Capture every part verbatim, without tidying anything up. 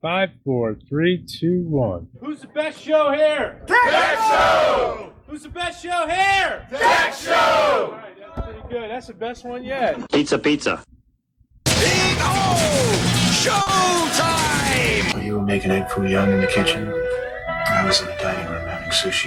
Five, four, three, two, one. Who's the best show here? Tech Show! Who's the best show here? Tech Show! All right, that's pretty good. That's the best one yet. Pizza, pizza. Big O! Showtime! While you were making egg foo young in the kitchen, I was in the dining room having sushi.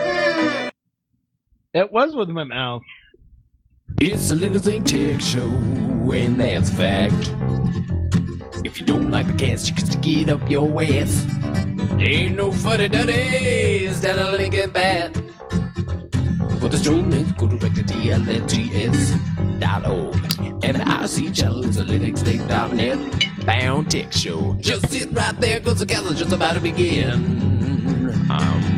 It was with my mouth. It's a Little Thing Tech Show, and that's a fact. If you don't like the cast, you can stick it up your ass. Ain't no funny duddies down a Lincoln Bat. For the show, let's go direct to T L N T S dot org. And the I C channel is a Linux Thing dot net. Bound Tech Show. Just sit right there, cause the cast is just about to begin. Um...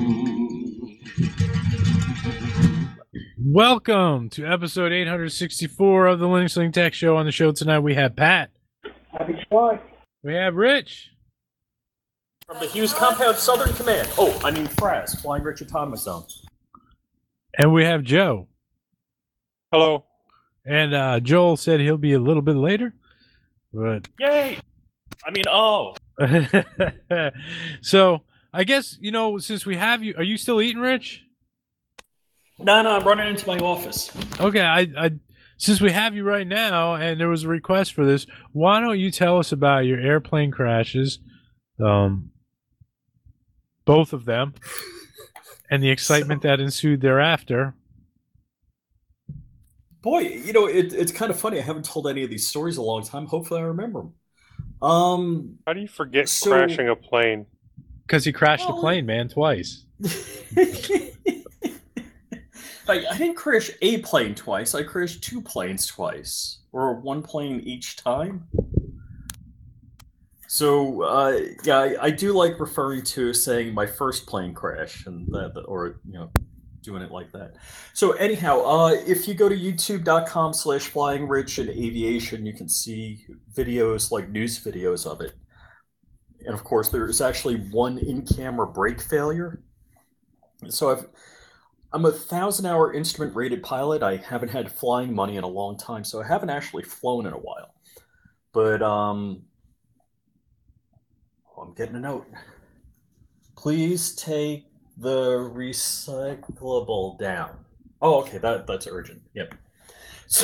Welcome to episode eight hundred sixty-four of the Linux Link Tech Show. On the show tonight, we have Pat. Happy July. We have Rich. From the Hughes Compound Southern Command. Oh, I mean Fraz, Flying Rich Autonomous Zone. And we have Joe. Hello. And uh, Joel said he'll be a little bit later. But Yay! I mean, oh. So, I guess, you know, since we have you, are you still eating, Rich? No, no, I'm running into my office. Okay, I, I since we have you right now, and there was a request for this, why don't you tell us about your airplane crashes, um, both of them, and the excitement that ensued thereafter? Boy, you know, it, it's kind of funny. I haven't told any of these stories in a long time. Hopefully I remember them. Um, How do you forget so, crashing a plane? Because he crashed well, a plane, man, twice. I, I didn't crash a plane twice. I crashed two planes twice, or one plane each time. So, uh, yeah, I, I do like referring to saying my first plane crash, and that, or you know, doing it like that. So, anyhow, uh, if you go to youtube dot com slash flying rich and aviation, you can see videos like news videos of it. And of course, there is actually one in-camera brake failure. So I've. I'm a thousand-hour instrument-rated pilot. I haven't had flying money in a long time, so I haven't actually flown in a while. But, um... oh, I'm getting a note. Please take the recyclable down. Oh, okay, that that's urgent. Yep. So...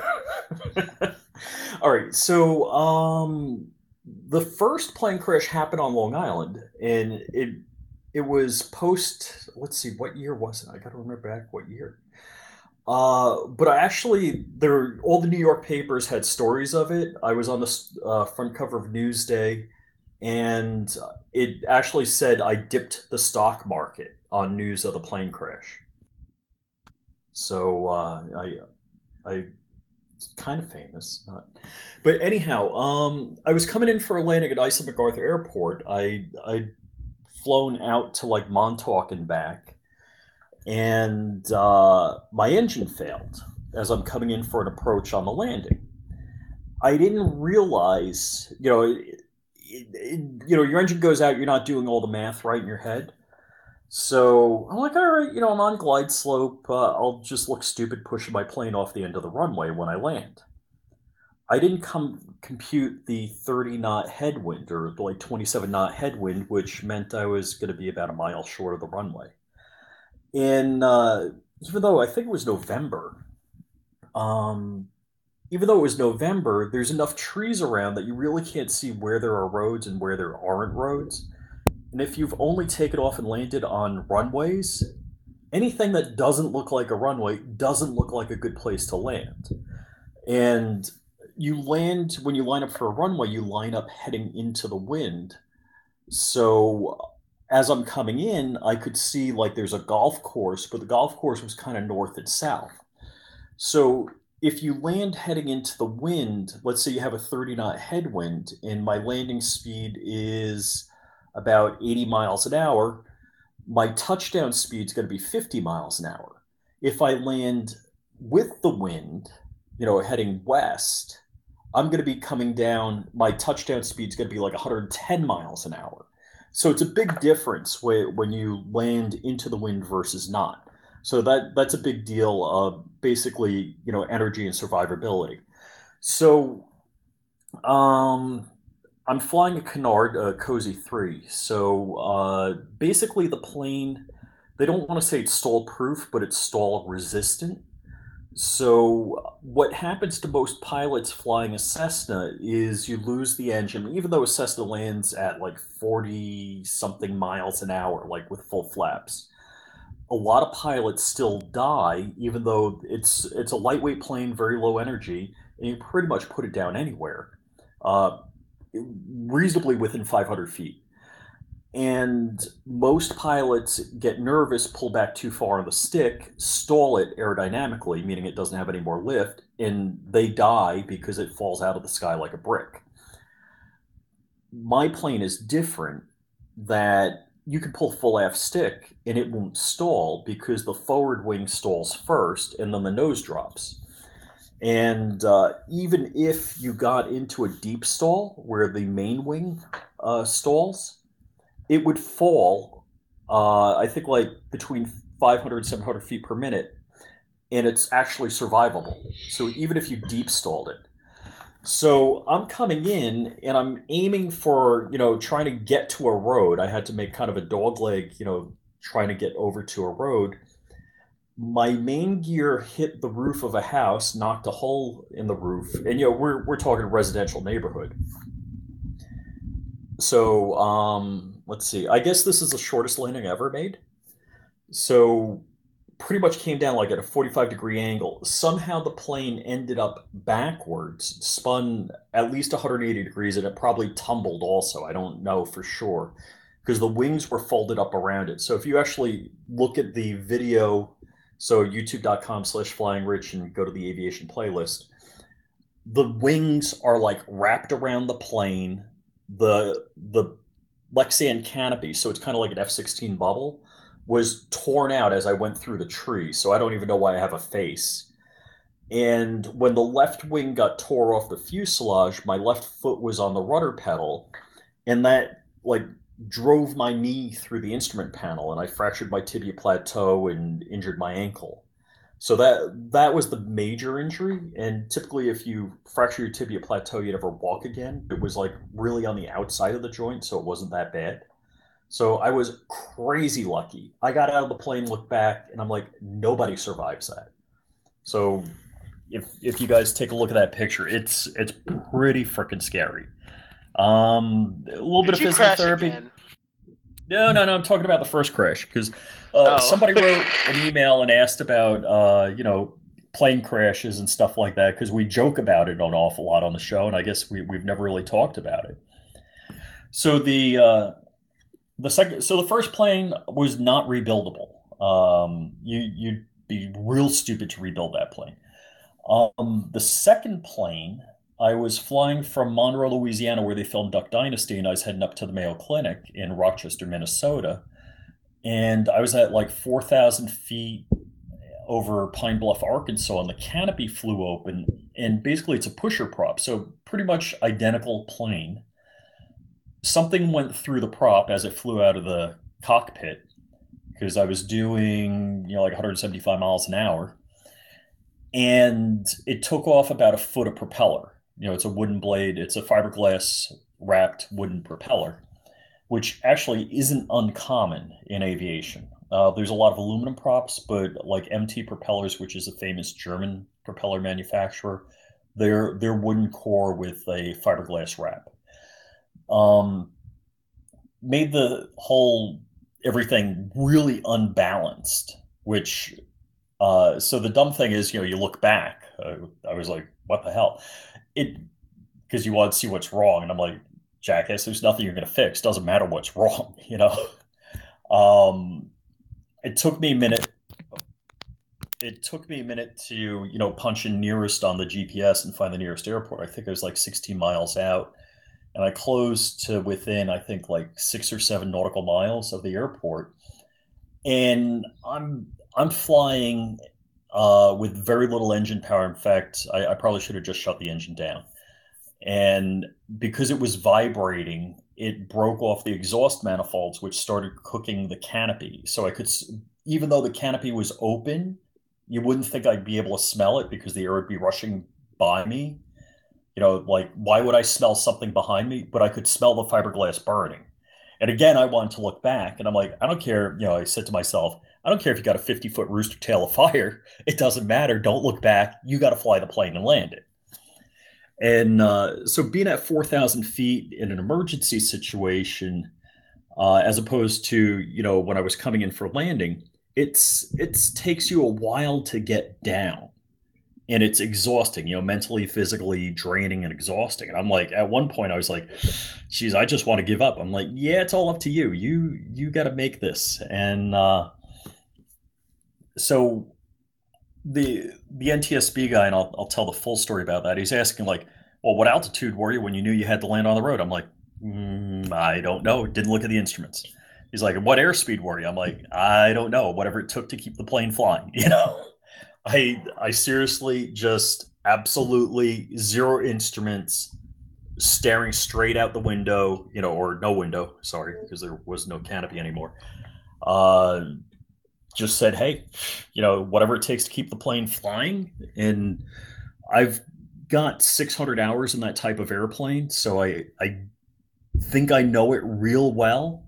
All right, so, um... the first plane crash happened on Long Island, and it... It was post, let's see, what year was it? I got to remember back what year. Uh, but I actually, there, all the New York papers had stories of it. I was on the uh, front cover of Newsday, and it actually said I dipped the stock market on news of the plane crash. So uh, I, I, kind of famous. Not. But anyhow, um, I was coming in for a landing at Isaac MacArthur Airport. I, I flown out to like Montauk and back, and uh, my engine failed as I'm coming in for an approach on the landing. I didn't realize, you know, it, it, you know, your engine goes out, you're not doing all the math right in your head. So I'm like, all right, you know, I'm on glide slope. Uh, I'll just look stupid pushing my plane off the end of the runway when I land. I didn't come compute the thirty knot headwind, or like twenty-seven knot headwind, which meant I was going to be about a mile short of the runway. And uh, even though I think it was November, um, even though it was November, there's enough trees around that you really can't see where there are roads and where there aren't roads. And if you've only taken off and landed on runways, anything that doesn't look like a runway doesn't look like a good place to land. And you land, when you line up for a runway, you line up heading into the wind. So as I'm coming in, I could see like there's a golf course, but the golf course was kind of north and south. So if you land heading into the wind, let's say you have a thirty knot headwind, and my landing speed is about eighty miles an hour, my touchdown speed is going to be fifty miles an hour. If I land with the wind, you know, heading west, I'm going to be coming down, my touchdown speed is going to be like one hundred ten miles an hour. So it's a big difference when you land into the wind versus not. So that that's a big deal of basically, you know, energy and survivability. So um, I'm flying a Canard uh, Cozy three. So uh, basically, the plane, they don't want to say it's stall proof, but it's stall resistant. So what happens to most pilots flying a Cessna is you lose the engine, even though a Cessna lands at like forty something miles an hour, like with full flaps. A lot of pilots still die, even though it's it's a lightweight plane, very low energy, and you pretty much put it down anywhere, uh, reasonably within five hundred feet. And most pilots get nervous, pull back too far on the stick, stall it aerodynamically, meaning it doesn't have any more lift, and they die because it falls out of the sky like a brick. My plane is different, that you can pull full aft stick and it won't stall because the forward wing stalls first and then the nose drops. And uh, even if you got into a deep stall where the main wing uh, stalls, it would fall, uh, I think, like between five hundred and seven hundred feet per minute, and it's actually survivable. So even if you deep stalled it. So I'm coming in, and I'm aiming for, you know, trying to get to a road. I had to make kind of a dog leg, you know, trying to get over to a road. My main gear hit the roof of a house, knocked a hole in the roof, and, you know, we're, we're talking a residential neighborhood. So, um, let's see. I guess this is the shortest landing I ever made. So, pretty much came down like at a forty-five degree angle. Somehow the plane ended up backwards, spun at least one hundred eighty degrees, and it probably tumbled also. I don't know for sure because the wings were folded up around it. So, if you actually look at the video, so youtube.com slash flying rich and go to the aviation playlist, the wings are like wrapped around the plane. The the Lexan canopy, so it's kind of like an F sixteen bubble, was torn out as I went through the tree, so I don't even know why I have a face. And when the left wing got tore off the fuselage, my left foot was on the rudder pedal, and that like drove my knee through the instrument panel, and I fractured my tibia plateau and injured my ankle. So that that was the major injury, and typically if you fracture your tibia plateau, you never walk again. It was like really on the outside of the joint, so it wasn't that bad. So I was crazy lucky. I got out of the plane, looked back, and I'm like, nobody survives that. So if if you guys take a look at that picture, it's it's pretty freaking scary. Um, a little Did bit of you physical crash therapy. again? No, no, no. I'm talking about the first crash because uh, Oh. somebody wrote an email and asked about, uh, you know, plane crashes and stuff like that because we joke about it an awful lot on the show, and I guess we we've never really talked about it. So the uh, the second, so the first plane was not rebuildable. Um, you you'd be real stupid to rebuild that plane. Um, the second plane, I was flying from Monroe, Louisiana, where they filmed Duck Dynasty, and I was heading up to the Mayo Clinic in Rochester, Minnesota. And I was at like four thousand feet over Pine Bluff, Arkansas, and the canopy flew open. And basically, it's a pusher prop, so pretty much identical plane. Something went through the prop as it flew out of the cockpit because I was doing, you know, like one hundred seventy-five miles an hour. And it took off about a foot of propeller. You know, it's a wooden blade. It's a fiberglass wrapped wooden propeller, which actually isn't uncommon in aviation. Uh, there's a lot of aluminum props, but like M T Propellers, which is a famous German propeller manufacturer, they're they're wooden core with a fiberglass wrap. Um, made the whole everything really unbalanced, which uh, so the dumb thing is, you know, you look back. Uh, I was like, what the hell? It because you want to see what's wrong, and I'm like, jackass, there's nothing you're going to fix. Doesn't matter what's wrong, you know. Um, it took me a minute. It took me a minute to, you know, punch in nearest on the G P S and find the nearest airport. I think it was like sixteen miles out, and I closed to within, I think, like six or seven nautical miles of the airport. And I'm I'm flying uh, with very little engine power. In fact, I, I probably should have just shut the engine down. And because it was vibrating, it broke off the exhaust manifolds, which started cooking the canopy. So I could, even though the canopy was open, you wouldn't think I'd be able to smell it because the air would be rushing by me. You know, like, why would I smell something behind me? But I could smell the fiberglass burning. And again, I wanted to look back, and I'm like, I don't care. You know, I said to myself, I don't care if you got a fifty foot rooster tail of fire. It doesn't matter. Don't look back. You got to fly the plane and land it. And uh, so being at four thousand feet in an emergency situation, uh, as opposed to, you know, when I was coming in for landing, it's it's takes you a while to get down. And it's exhausting, you know, mentally, physically draining and exhausting. And I'm like, at one point I was like, geez, I just want to give up. I'm like, yeah, it's all up to you. You you got to make this. And uh, so the the N T S B guy, and I'll, I'll tell the full story about that. He's asking like, well, what altitude were you when you knew you had to land on the road? I'm like, mm, I don't know. Didn't look at the instruments. He's like, what airspeed were you? I'm like, I don't know. Whatever it took to keep the plane flying, you know? I I seriously just absolutely zero instruments, staring straight out the window, you know, or no window, sorry, because there was no canopy anymore. Uh, just said, hey, you know, whatever it takes to keep the plane flying. And I've got six hundred hours in that type of airplane, so I I think I know it real well.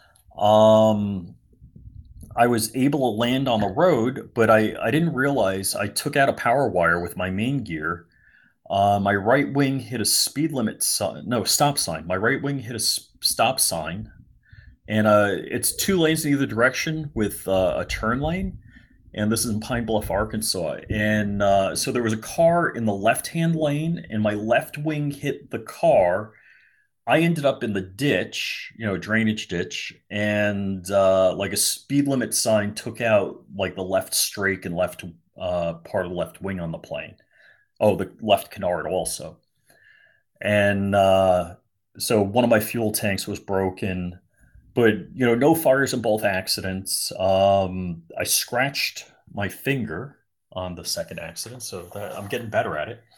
Um, I was able to land on the road, but I, I didn't realize I took out a power wire with my main gear. Uh, my right wing hit a speed limit sign, no, stop sign. My right wing hit a s- stop sign, and uh, it's two lanes in either direction with uh, a turn lane. And this is in Pine Bluff, Arkansas. And uh, so there was a car in the left-hand lane, and my left wing hit the car. I ended up in the ditch, you know, drainage ditch, and uh, like a speed limit sign took out like the left strake and left uh, part of the left wing on the plane. Oh, the left canard also. And uh, so one of my fuel tanks was broken, but you know, no fires in both accidents. Um, I scratched my finger on the second accident, so that, I'm getting better at it.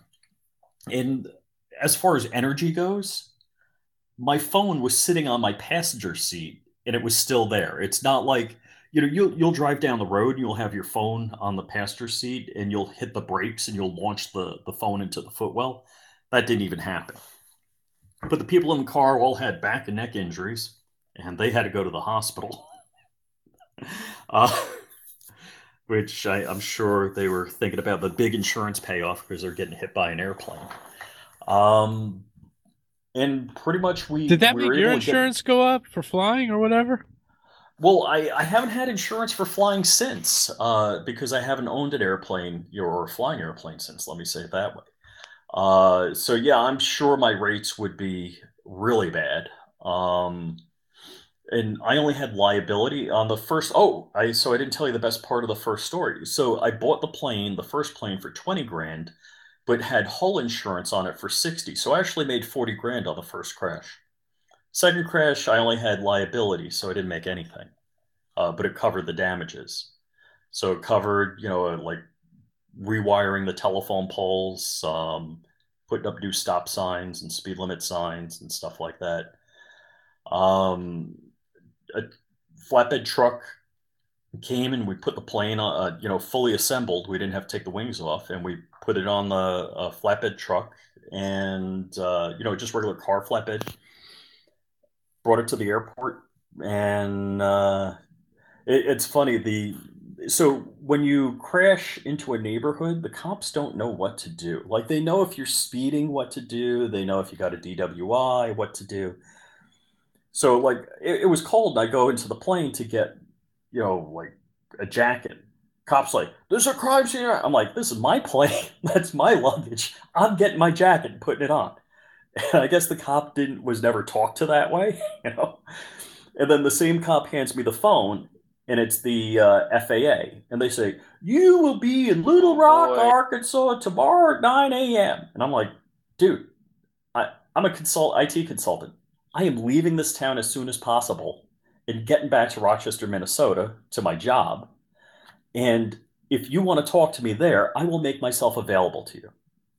And as far as energy goes, my phone was sitting on my passenger seat and it was still there. It's not like, you know, you'll you'll drive down the road and you'll have your phone on the passenger seat and you'll hit the brakes and you'll launch the, the phone into the footwell. That didn't even happen. But the people in the car all had back and neck injuries and they had to go to the hospital. uh, which I, I'm sure they were thinking about the big insurance payoff because they're getting hit by an airplane. Um, And pretty much we did that we make were your able to get- insurance go up for flying or whatever? Well, I, I haven't had insurance for flying since, uh, because I haven't owned an airplane or a flying airplane since, let me say it that way. Uh, so yeah, I'm sure my rates would be really bad. Um, and I only had liability on the first. Oh, I so I didn't tell you the best part of the first story. So I bought the plane, the first plane, for twenty grand, but had hull insurance on it for sixty. So I actually made forty grand on the first crash. Second crash, I only had liability, so I didn't make anything. Uh, but it covered the damages. So it covered, you know, like rewiring the telephone poles, um, putting up new stop signs and speed limit signs and stuff like that. Um, a flatbed truck came and we put the plane on, uh, you know, fully assembled. We didn't have to take the wings off, and we put it on the uh, flatbed truck and, uh, you know, just regular car flatbed. Brought it to the airport, and uh, it, it's funny. The so when you crash into a neighborhood, the cops don't know what to do. Like, they know if you're speeding, what to do. They know if you got a D W I, what to do. So like it, it was cold, and I go into the plane to get, you know, like a jacket. Cops like, there's a crime scene. I'm like, this is my plane. That's my luggage. I'm getting my jacket and putting it on. And I guess the cop didn't was never talked to that way, you know. And then the same cop hands me the phone, and it's the uh, F A A, and they say, "You will be in Little Rock, Boy. Arkansas tomorrow at nine a.m." And I'm like, dude, I, I'm a consult I T consultant. I am leaving this town as soon as possible and getting back to Rochester, Minnesota, to my job. And if you want to talk to me there, I will make myself available to you.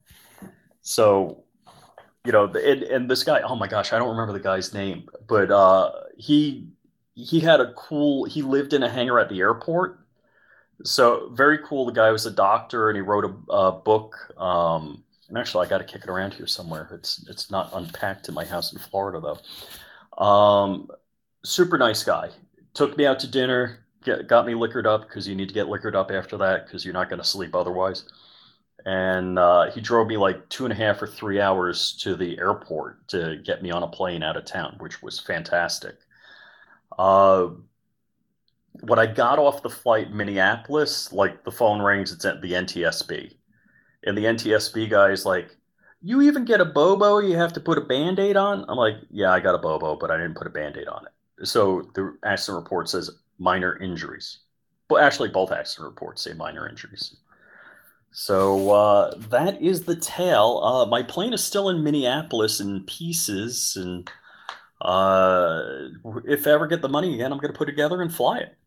So, you know, and, and this guy, oh my gosh, I don't remember the guy's name, but uh, he he had a cool, he lived in a hangar at the airport. So very cool. The guy was a doctor, and he wrote a, a book. Um, and actually I got to kick it around here somewhere. It's it's not unpacked in my house in Florida though. Um, super nice guy. Took me out to dinner. Get, got me liquored up because you need to get liquored up after that because you're not going to sleep otherwise. And uh, he drove me like two and a half or three hours to the airport to get me on a plane out of town, which was fantastic. Uh, when I got off the flight in Minneapolis, like the phone rings, it's at the N T S B. And the N T S B guy is like, you even get a Bobo you have to put a Band-Aid on? I'm like, yeah, I got a Bobo, but I didn't put a Band-Aid on it. So the accident report says minor injuries. Well, actually, both accident reports say minor injuries. So uh, that is the tale. Uh, my plane is still in Minneapolis in pieces, and uh, if I ever get the money again, I'm going to put it together and fly it.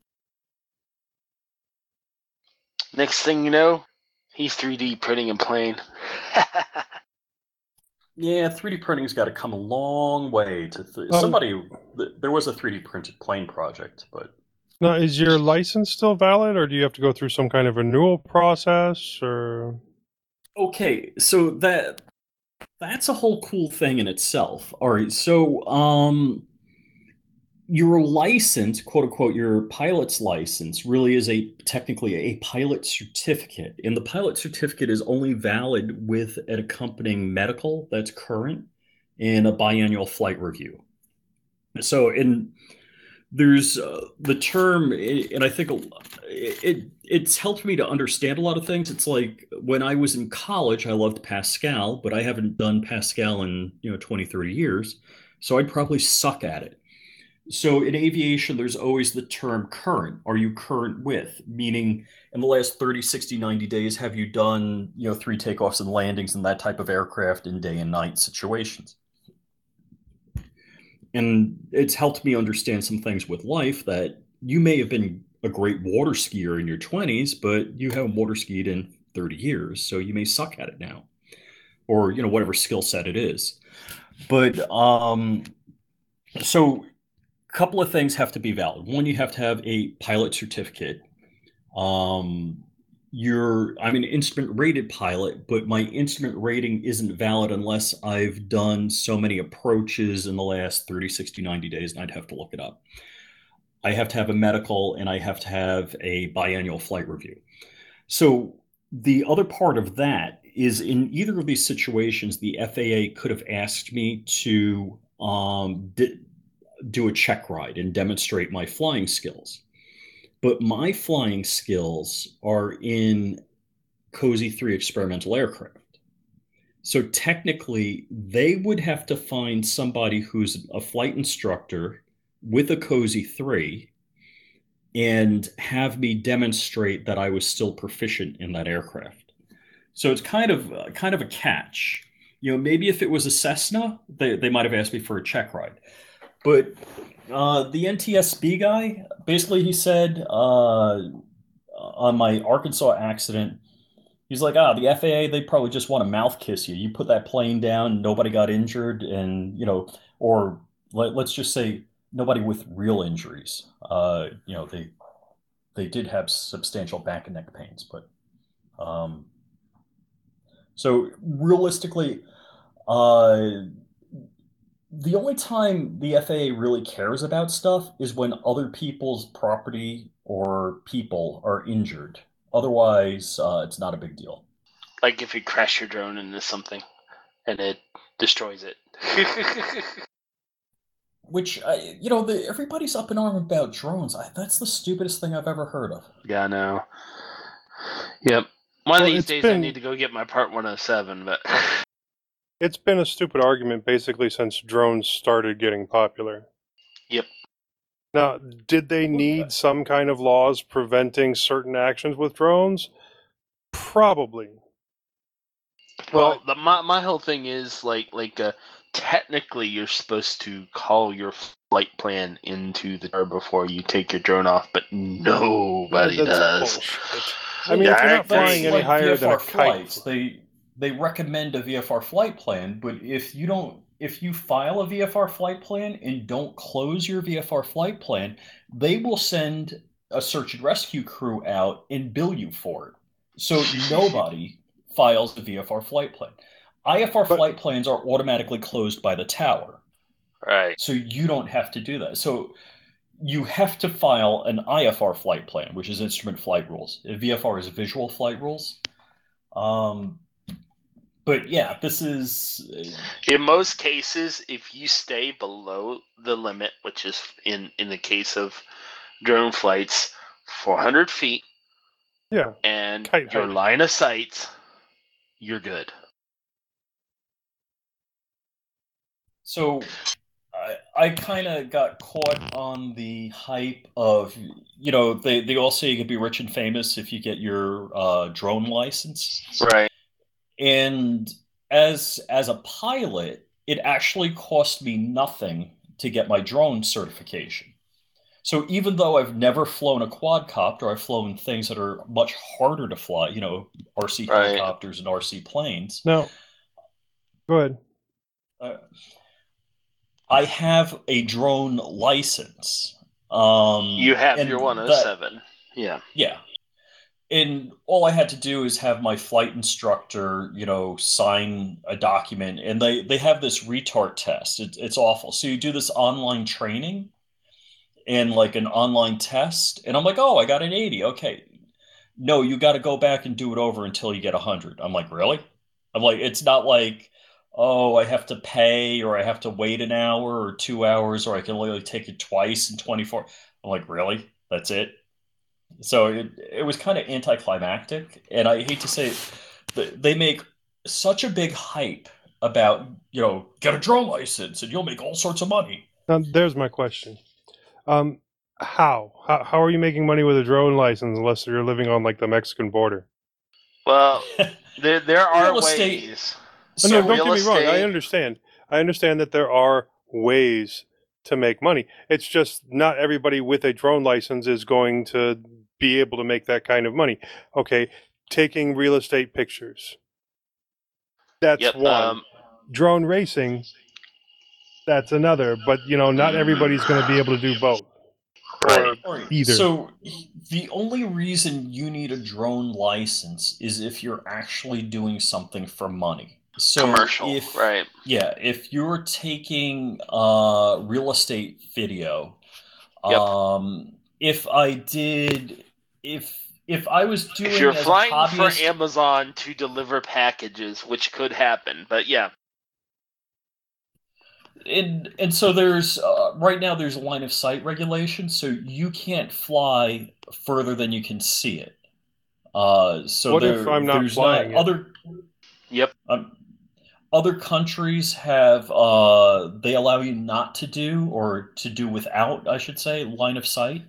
Next thing you know, he's three D printing a plane. Yeah, three D printing's got to come a long way. To th- Um, somebody, th- there was a three D printed plane project, but Now, is your license still valid, or do you have to go through some kind of renewal process? Or okay, so that that's a whole cool thing in itself. All right, so um, your license, quote unquote, your pilot's license, really is a technically a pilot certificate, and the pilot certificate is only valid with an accompanying medical that's current and a biannual flight review. So in There's uh, the term, and I think it, it it's helped me to understand a lot of things. It's like when I was in college, I loved Pascal, but I haven't done Pascal in you know twenty, thirty years, so I'd probably suck at it. So in aviation, there's always the term current. Are you current with? Meaning, in the last thirty, sixty, ninety days, have you done you know three takeoffs and landings in that type of aircraft in day and night situations? And it's helped me understand some things with life that you may have been a great water skier in your twenties, but you haven't water skied in thirty years, so you may suck at it now, or you know whatever skill set it is. But um, so a couple of things have to be valid. One, you have to have a pilot certificate. Um, you're I'm an instrument rated pilot, but my instrument rating isn't valid unless I've done so many approaches in the last thirty, sixty, ninety days, and I'd have to look it up. I have to have a medical, and I have to have a biannual flight review. So the other part of that is in either of these situations, the F A A could have asked me to um, di- do a check ride and demonstrate my flying skills. But my flying skills are in Cozy three experimental aircraft. So technically, they would have to find somebody who's a flight instructor with a Cozy three and have me demonstrate that I was still proficient in that aircraft. So it's kind of uh, kind of a catch. You know, maybe if it was a Cessna, they, they might have asked me for a check ride. But uh, the N T S B guy, basically he said uh, on my Arkansas accident, he's like, ah, the F A A, they probably just want to mouth kiss you. You put that plane down, nobody got injured, and, you know, or let, let's just say nobody with real injuries. Uh, you know, they they did have substantial back and neck pains, but um, so realistically, uh, the only time the F A A really cares about stuff is when other people's property or people are injured. Otherwise, uh, it's not a big deal. Like if you crash your drone into something and it destroys it. Which, I, you know, the, everybody's up in arm about drones. I, that's the stupidest thing I've ever heard of. Yeah, I know. Yep. One of Well, these it's days I been- need to go get my Part one oh seven, but it's been a stupid argument basically since drones started getting popular. Yep. Now, did they need some kind of laws preventing certain actions with drones? Probably. well, the, my my whole thing is like like uh, technically you're supposed to call your flight plan into the car before you take your drone off, but nobody That's does. bullshit. I mean, if you're not That's flying any like higher than a V F R kite. flights, they they recommend a V F R flight plan, but if you don't, if you file a V F R flight plan and don't close your V F R flight plan, they will send a search and rescue crew out and bill you for it. So nobody files the V F R flight plan. I F R But- flight plans are automatically closed by the tower. Right. So you don't have to do that. So you have to file an I F R flight plan, which is instrument flight rules. V F R is visual flight rules. Um, but yeah, this is In most cases, if you stay below the limit, which is in, in the case of drone flights, four hundred feet, Yeah. and Kite your height. line of sight, you're good. so. I, I kind of got caught on the hype of, you know, they, they all say you can be rich and famous if you get your uh, drone license. Right. And as as a pilot, it actually cost me nothing to get my drone certification. So even though I've never flown a quadcopter, I've flown things that are much harder to fly, you know, R C Right. helicopters and R C planes. Now, go ahead. Uh, I have a drone license. Um, You have and your one oh that- seven. Yeah. Yeah. And all I had to do is have my flight instructor, you know, sign a document. And they, they have this retard test. It, it's awful. So you do this online training and like an online test. And I'm like, oh, I got an eighty. Okay. No, you got to go back and do it over until you get one hundred. I'm like, really? I'm like, it's not like, oh, I have to pay or I have to wait an hour or two hours or I can literally take it twice in twenty-four. I'm like, really? That's it? So it, it was kind of anticlimactic. And I hate to say it, but they make such a big hype about, you know, get a drone license and you'll make all sorts of money. Now, there's my question. Um, how? how? How are you making money with a drone license unless you're living on like the Mexican border? Well, there there are Real estate- ways. No, So no, don't real get me wrong. I estate- understand. I understand that there are ways to make money. It's just not everybody with a drone license is going to be able to make that kind of money. Okay, taking real estate pictures. That's Yep. one. Um, Drone racing, that's another. But, you know, not everybody's going to be able to do both. right. All right, Either. So the only reason you need a drone license is if you're actually doing something for money. So Commercial. if, Right. Yeah, if you're taking uh, real estate video, Yep. um, if I did, if if I was doing If you're as a flying for hobbyist- Amazon to deliver packages, which could happen, but yeah. and and so there's uh, right now there's a line of sight regulation, so you can't fly further than you can see it. Uh, so What if there- I'm not there's flying it? other. Yep. Um, other countries have uh, they allow you not to do or to do without, I should say, line of sight.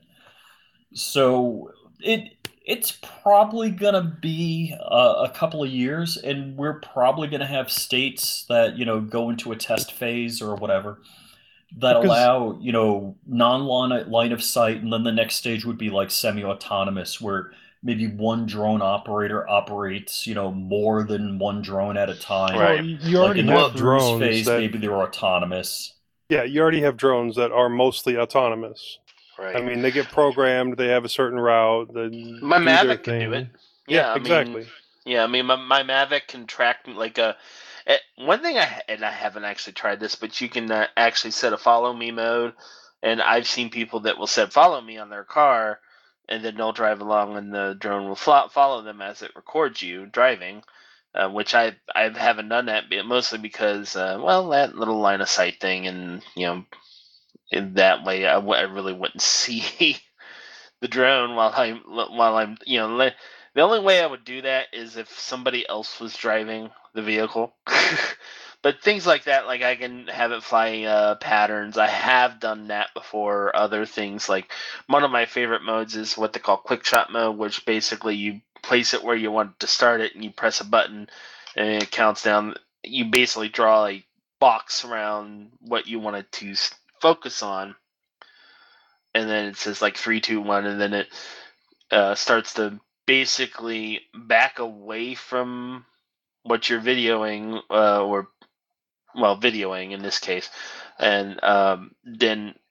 So it it's probably gonna be uh, a couple of years, and we're probably gonna have states that you know go into a test phase or whatever that Because- allow you know non-line line of sight, and then the next stage would be like semi-autonomous, where maybe one drone operator operates you know more than one drone at a time. Right. Well, you Like already in have the cruise drones phase, that, maybe they're autonomous. yeah, you already have drones that are mostly autonomous. Right. I mean, they get programmed. They have a certain route. They My do their Mavic can do thing. it. Yeah, Yeah, I exactly. mean, yeah, I mean, my, my Mavic can track like a. eh, One thing I and I haven't actually tried this, but you can uh, actually set a follow me mode, and I've seen people that will set follow me on their car, and then they'll drive along, and the drone will flo- follow them as it records you driving, uh, which I I haven't done that, but mostly because uh, well, that little line of sight thing, and you know, in that way, I, w- I really wouldn't see the drone while I'm while I'm you know. Le- The only way I would do that is if somebody else was driving the vehicle. But things like that, like I can have it fly uh, patterns. I have done that before. Other things, like one of my favorite modes is what they call quick shot mode, which basically you place it where you want to start it and you press a button and it counts down. You basically draw a box around what you wanted to s- focus on. And then it says like three, two, one, and then it uh, starts to basically back away from what you're videoing, uh, or well, videoing in this case, and um, then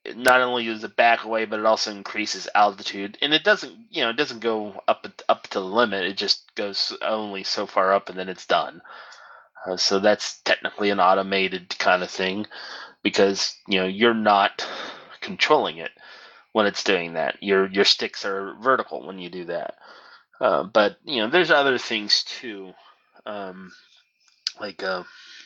not only does it back away, but it also increases altitude, and it doesn't, you know, it doesn't go up up to the limit. It just goes only so far up, and then it's done. Uh, so that's technically an automated kind of thing, because you know you're not controlling it when it's doing that. Your your sticks are vertical when you do that. Uh, but you know, there's other things too, um, like uh,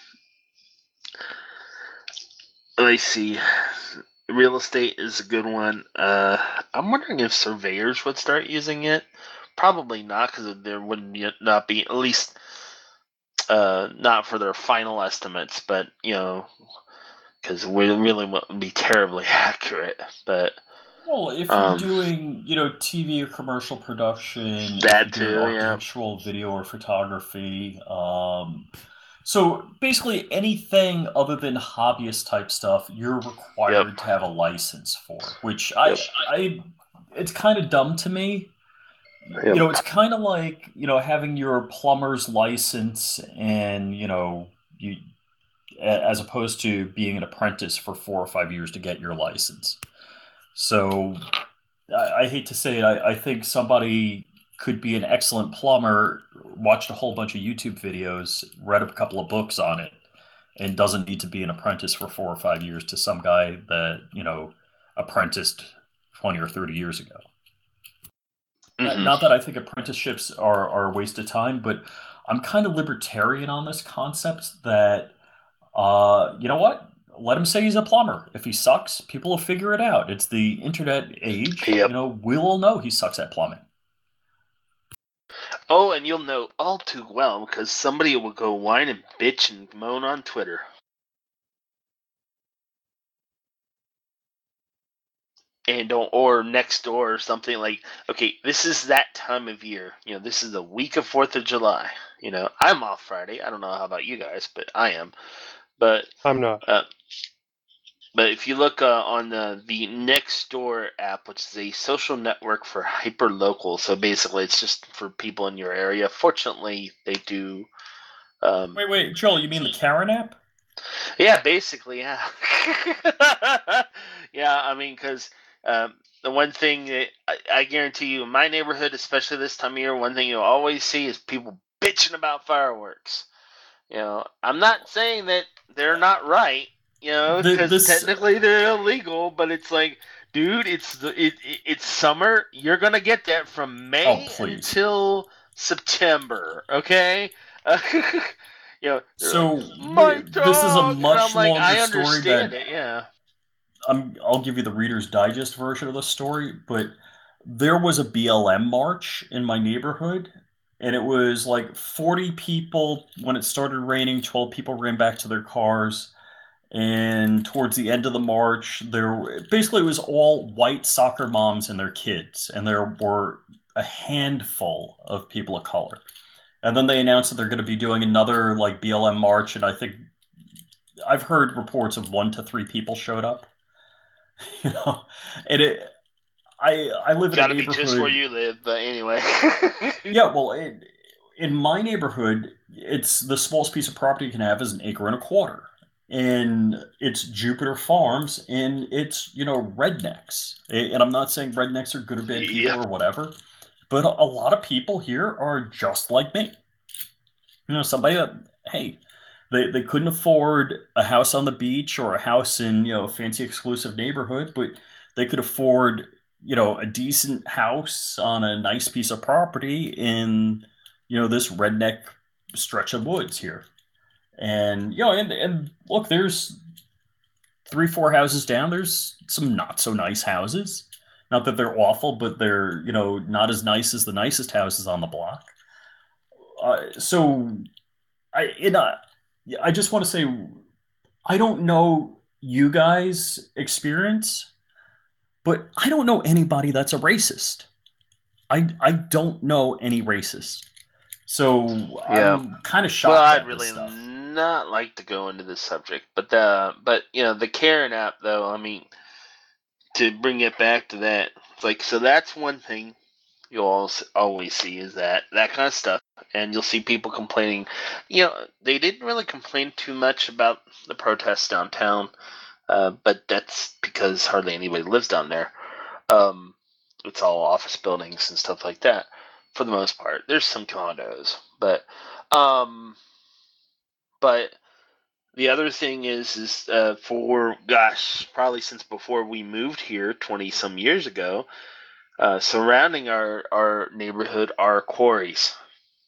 let me see. Real estate is a good one. Uh, I'm wondering if surveyors would start using it. Probably not, because there wouldn't not be, at least uh, not for their final estimates. But you know, because we really wouldn't be terribly accurate. But well, if you're um, doing, you know, T V or commercial production, that if you're too, doing yeah. architectural video or photography, um, so basically anything other than hobbyist type stuff, you're required Yep. to have a license for. Which I, Yep. I, it's kind of dumb to me. Yep. You know, it's kind of like, you know, having your plumber's license and, you know, you as opposed to being an apprentice for four or five years to get your license. So I, I hate to say it, I, I think somebody could be an excellent plumber, watched a whole bunch of YouTube videos, read a couple of books on it, and doesn't need to be an apprentice for four or five years to some guy that, you know, apprenticed twenty or thirty years ago. Mm-hmm. Not that I think apprenticeships are, are a waste of time, but I'm kind of libertarian on this concept that, uh, you know what? Let him say he's a plumber. If he sucks, people will figure it out. It's the internet age. Yep. You know, we'll all know he sucks at plumbing. Oh, and you'll know all too well because somebody will go whine and bitch and moan on Twitter. And don't, or next door or something like, okay, this is that time of year. You know, this is the week of fourth of July. You know, I'm off Friday. I don't know how about you guys, but I am. But I'm not. Uh, but if you look uh, on the, the Nextdoor app, which is a social network for hyperlocal, so basically it's just for people in your area. Fortunately, they do. Um, Wait, wait, Joel, you mean the Karen app? yeah, basically, yeah. Yeah, I mean, because um, the one thing that I, I guarantee you in my neighborhood, especially this time of year, one thing you'll always see is people bitching about fireworks. You know, I'm not saying that they're not right, you know, The- because this- technically they're illegal, but it's like, dude, it's the it, it it's summer. You're gonna get that from May Oh, please. until September, okay? Uh, you know, they're So, like, my this is a dog, and much I'm like, longer I story understand that- it, yeah. I'm, I'll give you the Reader's Digest version of the story, but there was a B L M march in my neighborhood, and it was like forty people. When it started raining, twelve people ran back to their cars. And towards the end of the march, there basically it was all white soccer moms and their kids, and there were a handful of people of color. And then they announced that they're going to be doing another like B L M march, and I think I've heard reports of one to three people showed up. You know, and it. I I live in Gotta a be neighborhood. just where you live, but anyway. Yeah, well, it, in my neighborhood, it's the smallest piece of property you can have is an acre and a quarter, and it's Jupiter Farms, and it's you know rednecks. And I'm not saying rednecks are good or bad people Yeah. or whatever, but a, a lot of people here are just like me. You know, somebody that hey, they they couldn't afford a house on the beach or a house in you know a fancy exclusive neighborhood, but they could afford you know a decent house on a nice piece of property in you know this redneck stretch of woods here. And you know and, and look, there's three four houses down, there's some not so nice houses, not that they're awful, but they're you know not as nice as the nicest houses on the block. Uh, so I you know, I just want to say I don't know you guys' experience, but I don't know anybody that's a racist. I I don't know any racist. So Yeah. I'm kind of shocked Well, at I'd this really stuff. not like to go into this subject, but the but you know the Karen app though. I mean, to bring it back to that, it's like so that's one thing you'll always always see is that that kind of stuff, and you'll see people complaining. You know, they didn't really complain too much about the protests downtown, uh, but that's because hardly anybody lives down there. Um, it's all office buildings and stuff like that for the most part. There's some condos, but um, but the other thing is is uh, for gosh, probably since before we moved here twenty some years ago, uh, surrounding our our neighborhood are quarries.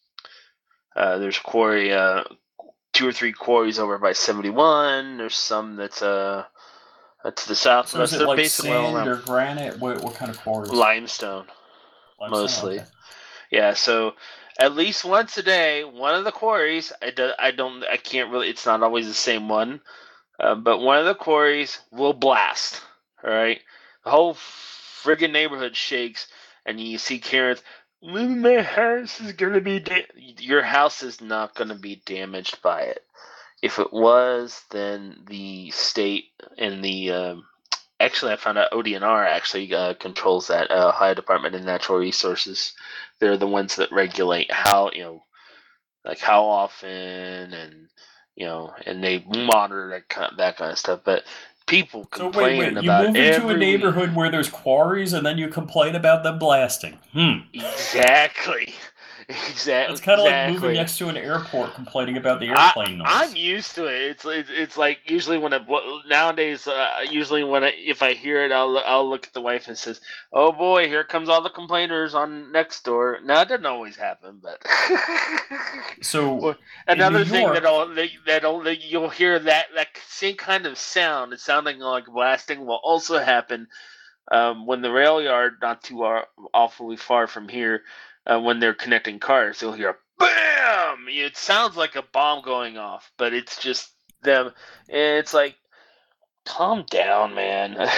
Uh, there's quarry, uh, two or three quarries over by seventy-one. There's some that's uh, to the south. So is it They're like basically all sand around. or granite? What, what kind of quarries? Limestone, Limestone? mostly. Okay. Yeah, so at least once a day, one of the quarries. I, do, I don't. I can't really. It's not always the same one, uh, but one of the quarries will blast. All right, the whole friggin' neighborhood shakes, and you see Karen's. My house is gonna be. Da-. Your house is not gonna be damaged by it. If it was, then the state and the um, actually, I found out O D N R actually uh, controls that. uh, Ohio Department of Natural Resources. They're the ones that regulate how you know, like how often, and you know, and they monitor that kind, that kind of stuff. But people So complain wait, wait. You about move into every a neighborhood where there's quarries, and then you complain about them blasting. Hmm. Exactly. Exactly. It's kind of exactly. like moving next to an airport, complaining about the I, airplane noise. I'm used to it. It's it's, it's like usually when it nowadays. Uh, usually when I, if I hear it, I'll I'll look at the wife and says, "Oh boy, here comes all the complainers on next door." Now it doesn't always happen, but So another in New thing York, that'll that that'll that you'll hear that that same kind of sound. It's sounding like blasting will also happen um, when the rail yard, not too ar- awfully far from here. Uh, when they're connecting cars, you'll hear a BAM! It sounds like a bomb going off, but it's just them. And it's like, calm down, man.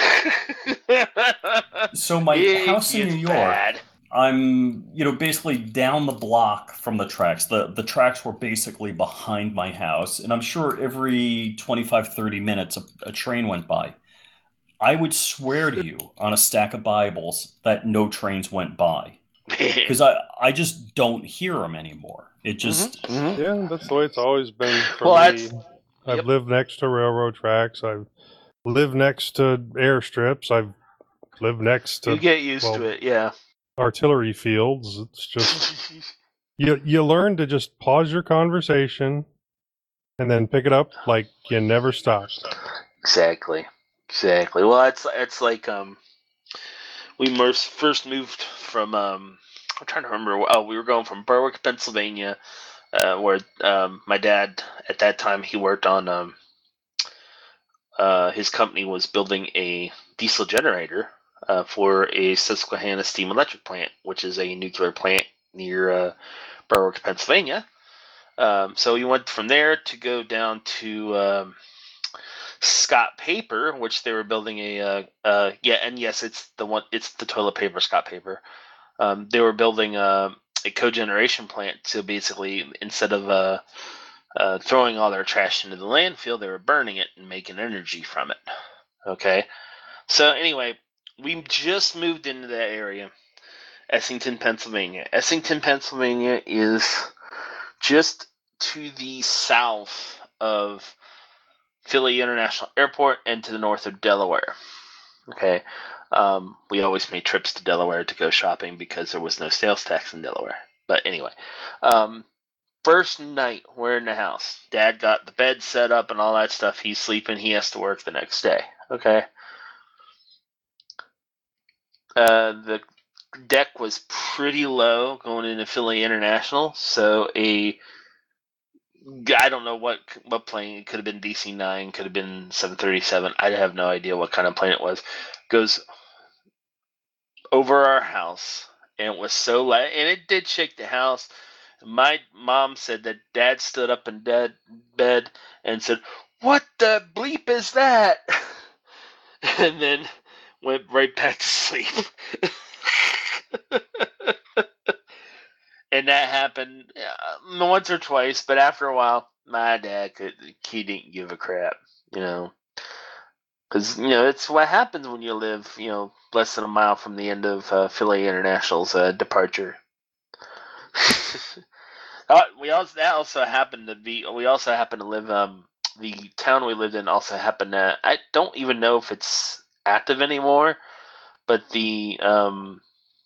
so my It house in gets New York, bad. I'm, you know, basically down the block from the tracks. The the tracks were basically behind my house, and I'm sure every twenty-five, thirty minutes a, a train went by. I would swear to you on a stack of Bibles that no trains went by. Because I, I just don't hear them anymore. It just... Mm-hmm, mm-hmm. Yeah, that's the way it's always been for Well, me. that's- I've yep. lived next to railroad tracks. I've lived next to airstrips. I've lived next to You get used well, to it, yeah. artillery fields. It's just you you learn to just pause your conversation and then pick it up like you never stopped. Exactly. Exactly. Well, it's it's like um, we first first moved from um, I'm trying to remember. Oh, we were going from Berwick, Pennsylvania, uh, where um, my dad at that time he worked on um, uh, his company was building a diesel generator uh, for a Susquehanna Steam Electric Plant, which is a nuclear plant near uh, Berwick, Pennsylvania. Um, so we went from there to go down to um, Scott Paper, which they were building a uh, uh, yeah, and yes, it's the one, it's the toilet paper, Scott Paper. Um, they were building a, a cogeneration plant. So basically, instead of uh, uh, throwing all their trash into the landfill, they were burning it and making energy from it. Okay, so anyway, we just moved into that area, Essington, Pennsylvania. Essington, Pennsylvania is just to the south of Philly International Airport and to the north of Delaware. Okay, um, we always made trips to Delaware to go shopping because there was no sales tax in Delaware. But anyway, um, first night we're in the house. Dad got the bed set up and all that stuff. He's sleeping. He has to work the next day. Okay. Uh, the deck was pretty low going into Philly International, so a I don't know what what plane. It could have been D C nine, could have been seven thirty-seven. I have no idea what kind of plane it was. Goes over our house, and it was so loud, and it did shake the house. My mom said that Dad stood up in dead bed and said, "What the bleep is that?" And then went right back to sleep. And that happened uh, once or twice, but after a while, my dad could, he didn't give a crap, you know. Because, you know, it's what happens when you live, you know, less than a mile from the end of uh, Philly International's uh, departure. uh, we also that also happened to be. We also happened to live. Um, the town we lived in also happened to. I don't even know if it's active anymore, but the um,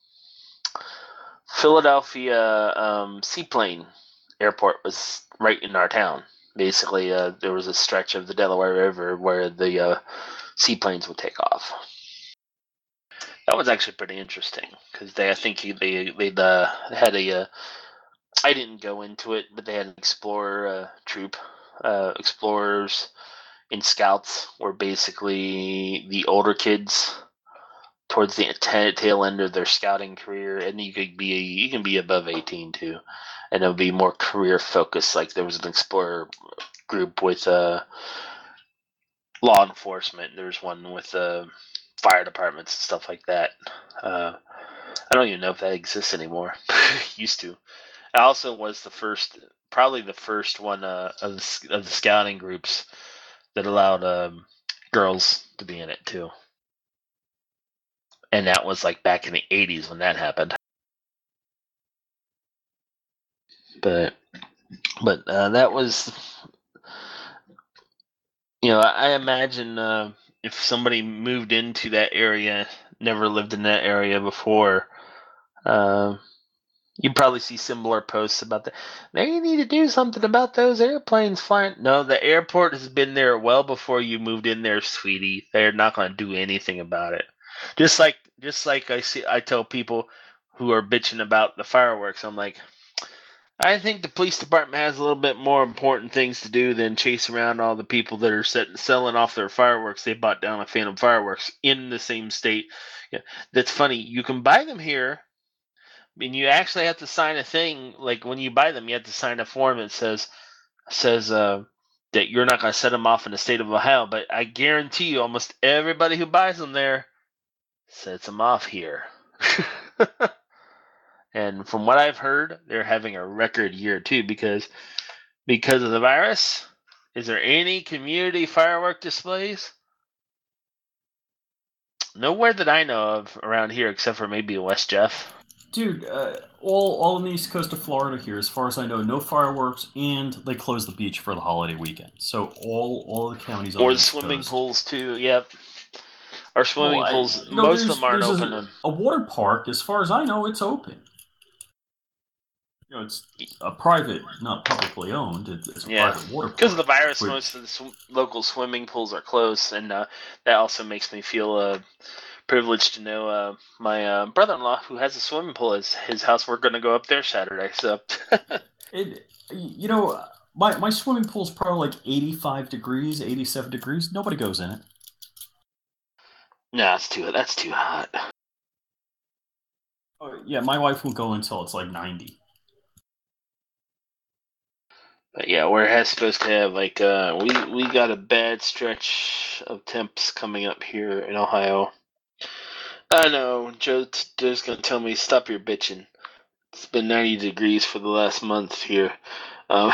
Philadelphia um, seaplane airport was right in our town. Basically, uh, there was a stretch of the Delaware River where the uh, seaplanes would take off. That was actually pretty interesting because they, I think they they uh, had a. Uh, I didn't go into it, but they had an explorer uh, troop, uh, explorers and scouts were basically the older kids towards the t- tail end of their scouting career, and you could be you can be above eighteen too, and it would be more career focused. Like there was an explorer group with uh, law enforcement. There's one with uh, fire departments and stuff like that. Uh, I don't even know if that exists anymore. Used to. I also was the first, probably the first one uh, of, the, of the scouting groups that allowed um, girls to be in it too. And that was like back in the eighties when that happened. But, but uh, that was, you know, I imagine uh, if somebody moved into that area, never lived in that area before, uh, you'd probably see similar posts about that. They need to do something about those airplanes flying. No, the airport has been there well before you moved in there, sweetie. They're not going to do anything about it. Just like, just like I see, I tell people who are bitching about the fireworks. I'm like, I think the police department has a little bit more important things to do than chase around all the people that are set, selling off their fireworks they bought down at Phantom Fireworks in the same state. Yeah, that's funny. You can buy them here. I mean, you actually have to sign a thing. Like when you buy them, you have to sign a form that says says uh, that you're not going to set them off in the state of Ohio. But I guarantee you, almost everybody who buys them there sets them off here. And from what I've heard, they're having a record year too because because of the virus. Is there any community firework displays? Nowhere that I know of around here, except for maybe West Jeff. Dude, uh, all all on the east coast of Florida here, as far as I know, no fireworks, and they close the beach for the holiday weekend. So all all the counties on or the the east swimming coast. pools too. Yep, our swimming Well, I- pools. you know, most of there's- them aren't there's open. A, and- a water park, as far as I know, it's open. You know, it's a private, not publicly owned. It, it's a Yeah, private water park. Because of the virus, Which- most of the sw- local swimming pools are closed, and uh, that also makes me feel uh, privileged to know uh, my uh, brother-in-law who has a swimming pool at his house. We're going to go up there Saturday. So, It, you know, my my swimming pool's probably like eighty-five degrees, eighty-seven degrees. Nobody goes in it. no, that's too that's too hot. Oh, yeah, my wife won't go until it's like ninety. But yeah, we're supposed to have like uh, we we got a bad stretch of temps coming up here in Ohio. I know Joe. Joe's gonna tell me stop your bitching. It's been ninety degrees for the last month here. Um,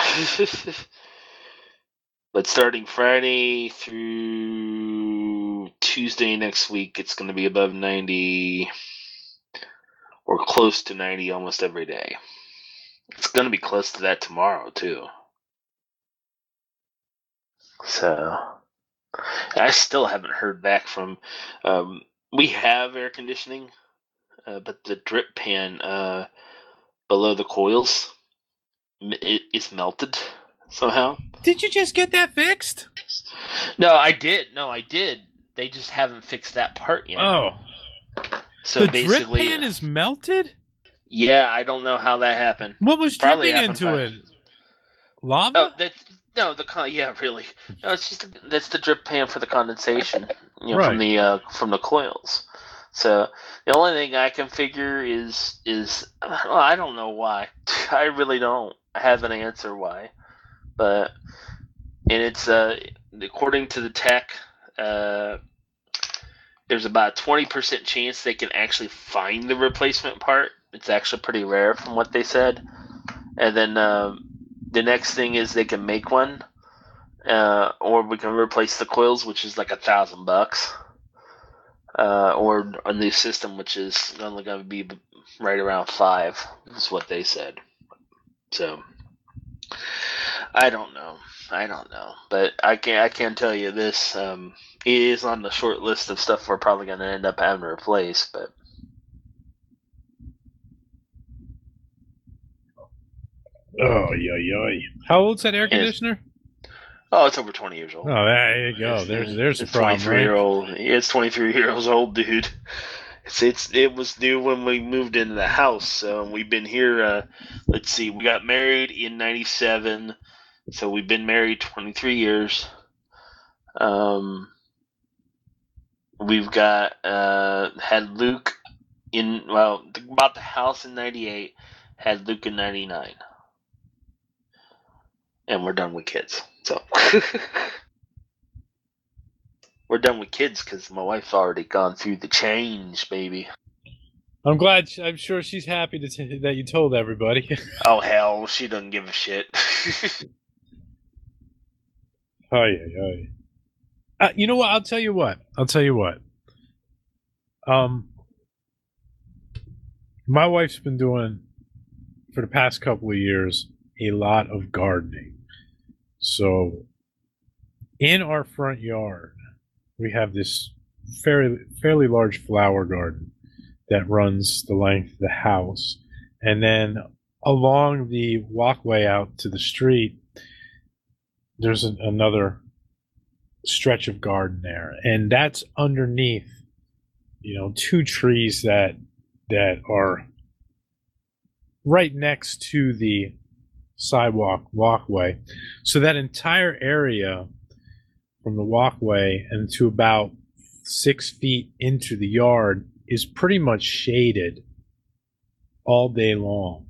but starting Friday through Tuesday next week, it's going to be above ninety or close to ninety almost every day. It's going to be close to that tomorrow, too. So, I still haven't heard back from. Um, we have air conditioning, uh, but the drip pan uh, below the coils it is melted somehow. Did you just get that fixed? No, I did. No, I did. They just haven't fixed that part yet. Oh, so the drip basically, pan is melted? yeah, I don't know how that happened. What was Probably dripping happened into by- it? Lava? Oh, that no, the con- yeah, really. No, it's just that's the drip pan for the condensation, you know, Right. from the uh, from the coils. So the only thing I can figure is is well, I don't know why. I really don't have an answer why, but and it's uh according to the tech, uh, there's about a twenty percent chance they can actually find the replacement part. It's actually pretty rare from what they said, and then. Um, The next thing is they can make one, uh, or we can replace the coils, which is like a thousand bucks, uh, or a new system, which is only going to be right around five. Is what they said. So, I don't know. I don't know, but I can I can tell you this: um, it is on the short list of stuff we're probably going to end up having to replace. But Oh, yeah, yeah. How old's that air conditioner? oh, it's over twenty years old. Oh, there you go. There's there's a it's problem, twenty-three right? year old. It's twenty-three years old, dude. It's it's it was new when we moved into the house. So we've been here. Uh, let's see, we got married in ninety-seven, so we've been married twenty-three years. Um, we've got uh had Luke in well bought the house in ninety-eight, had Luke in ninety-nine, and we're done with kids. So. We're done with kids because my wife's already gone through the change, baby. I'm glad. I'm sure she's happy to t- that you told everybody. Oh, hell, she doesn't give a shit. Oh, yeah, yeah. Uh, you know what? I'll tell you what. I'll tell you what. Um, my wife's been doing, for the past couple of years, a lot of gardening. So, in our front yard, we have this fairly fairly large flower garden that runs the length of the house. And then along the walkway out to the street, there's an, another stretch of garden there. And that's underneath, you know, two trees that that are right next to the sidewalk walkway. So that entire area from the walkway and to about six feet into the yard is pretty much shaded all day long.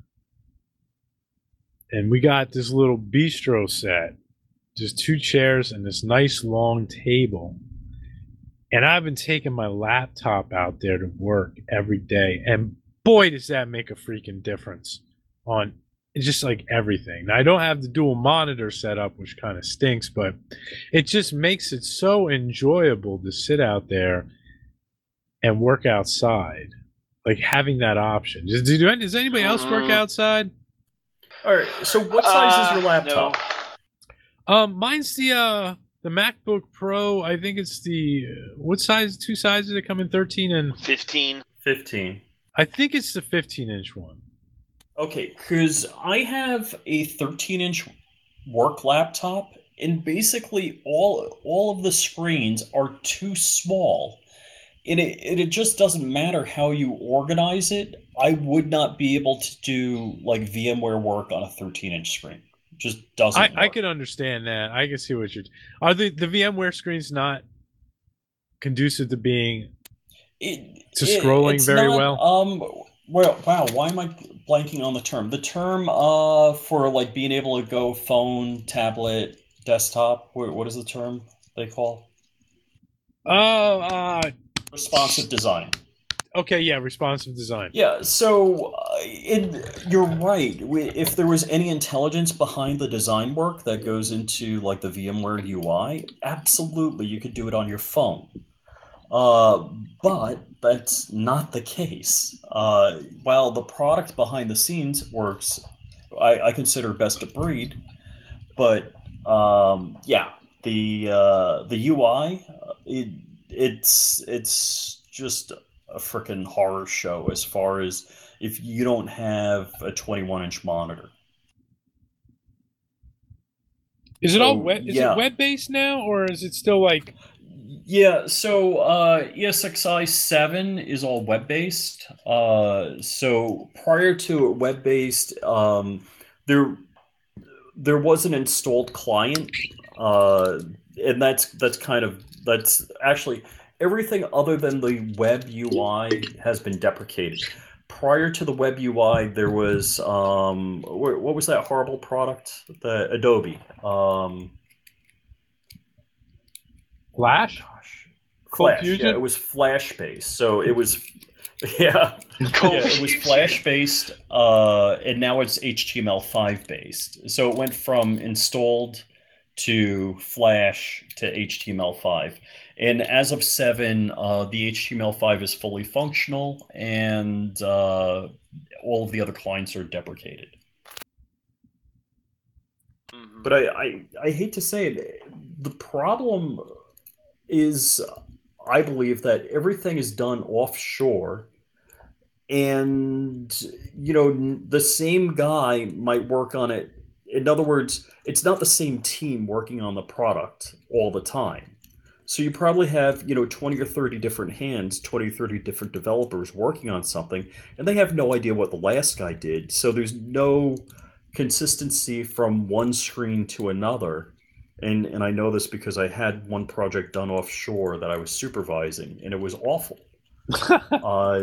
And we got this little bistro set, just two chairs and this nice long table. And I've been taking my laptop out there to work every day. And boy, does that make a freaking difference on just like everything. Now, I don't have the dual monitor set up, which kind of stinks, but it just makes it so enjoyable to sit out there and work outside. Like having that option. Does, do, does anybody else work outside? All right. So what size uh, is your laptop? No. Um, mine's the uh the MacBook Pro. I think it's the what size? Two sizes that come in thirteen and fifteen. Fifteen. I think it's the fifteen inch one. Okay, because I have a thirteen inch work laptop, and basically all all of the screens are too small. And it, it just doesn't matter how you organize it. I would not be able to do like VMware work on a thirteen inch screen. It just doesn't I, work. I can understand that. I can see what you're... Are the, the VMware screens not conducive to being... It, to scrolling it, very not, well? Um, well, wow, why am I blanking on the term? The term uh, for like being able to go phone, tablet, desktop, what, what is the term they call? Oh, uh... responsive design. Okay, yeah, responsive design. Yeah, so uh, it, you're right. We, if there was any intelligence behind the design work that goes into like the VMware U I, absolutely you could do it on your phone. Uh, but that's not the case. Uh, while the product behind the scenes works, I, I consider best of breed. But um, yeah, the uh, the U I, it, it's it's just a freaking horror show as far as if you don't have a twenty-one inch monitor. Is so, it all web? Is yeah. it web based now, or is it still like? Yeah, so uh, E S X i seven is all web based. Uh, so prior to web based, um, there there was an installed client, uh, and that's that's kind of that's actually. Everything other than the web U I has been deprecated. Prior to the web U I, there was um, what was that horrible product? The Adobe. Um, Flash? Gosh. Cold Flash. Fusion? Yeah, it was Flash based. So it was, yeah, Cold yeah it was Flash based, uh, and now it's H T M L five based. So it went from installed to Flash to H T M L five. And as of seven, uh, the H T M L five is fully functional, and uh, all of the other clients are deprecated. But I, I, I hate to say it, the problem is, I believe that everything is done offshore, and you know the same guy might work on it. In other words, it's not the same team working on the product all the time. So you probably have, you know, twenty or thirty different hands, twenty or thirty different developers working on something, and they have no idea what the last guy did. So there's no consistency from one screen to another. And and I know this because I had one project done offshore that I was supervising, and it was awful. uh,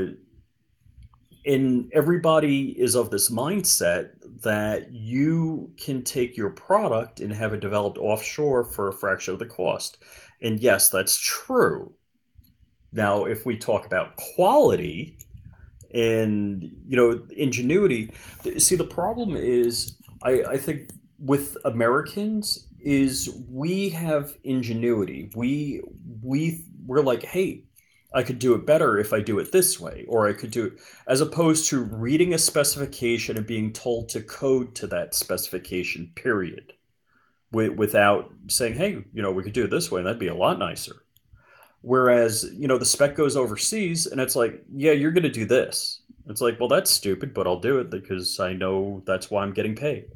and everybody is of this mindset that you can take your product and have it developed offshore for a fraction of the cost. And yes, that's true. Now, if we talk about quality and, you know, ingenuity, see, the problem is, I, I think with Americans is we have ingenuity. We, we, we're like, hey, I could do it better if I do it this way, or I could do it, as opposed to reading a specification and being told to code to that specification, period, without saying, hey, you know, we could do it this way, and that'd be a lot nicer. Whereas, you know, the spec goes overseas, and it's like, yeah, you're going to do this. It's like, well, that's stupid, but I'll do it because I know that's why I'm getting paid.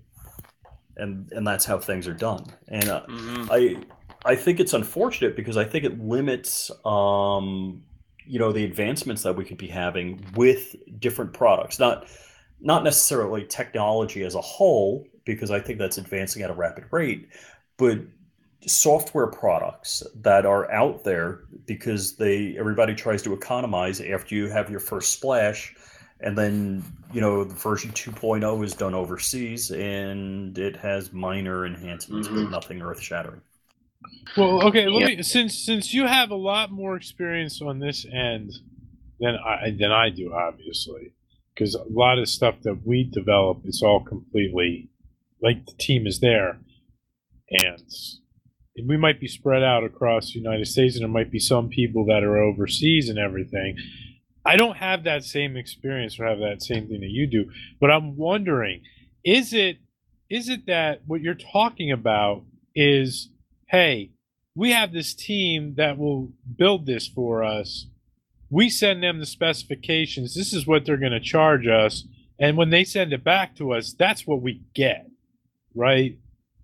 And and that's how things are done. And uh, mm-hmm. I I think it's unfortunate because I think it limits, um, you know, the advancements that we could be having with different products. Not not necessarily technology as a whole, because I think that's advancing at a rapid rate, but software products that are out there because they everybody tries to economize after you have your first splash, and then, you know, the version two point oh is done overseas and it has minor enhancements, mm-hmm. but nothing earth-shattering. Well, okay, let me, since since you have a lot more experience on this end than I than I do, obviously, because a lot of stuff that we develop is all completely, like, the team is there, and we might be spread out across the United States, and there might be some people that are overseas and everything. I don't have that same experience or have that same thing that you do, but I'm wondering, is it is it that what you're talking about is, hey, we have this team that will build this for us. We send them the specifications. This is what they're going to charge us. And when they send it back to us, that's what we get, right?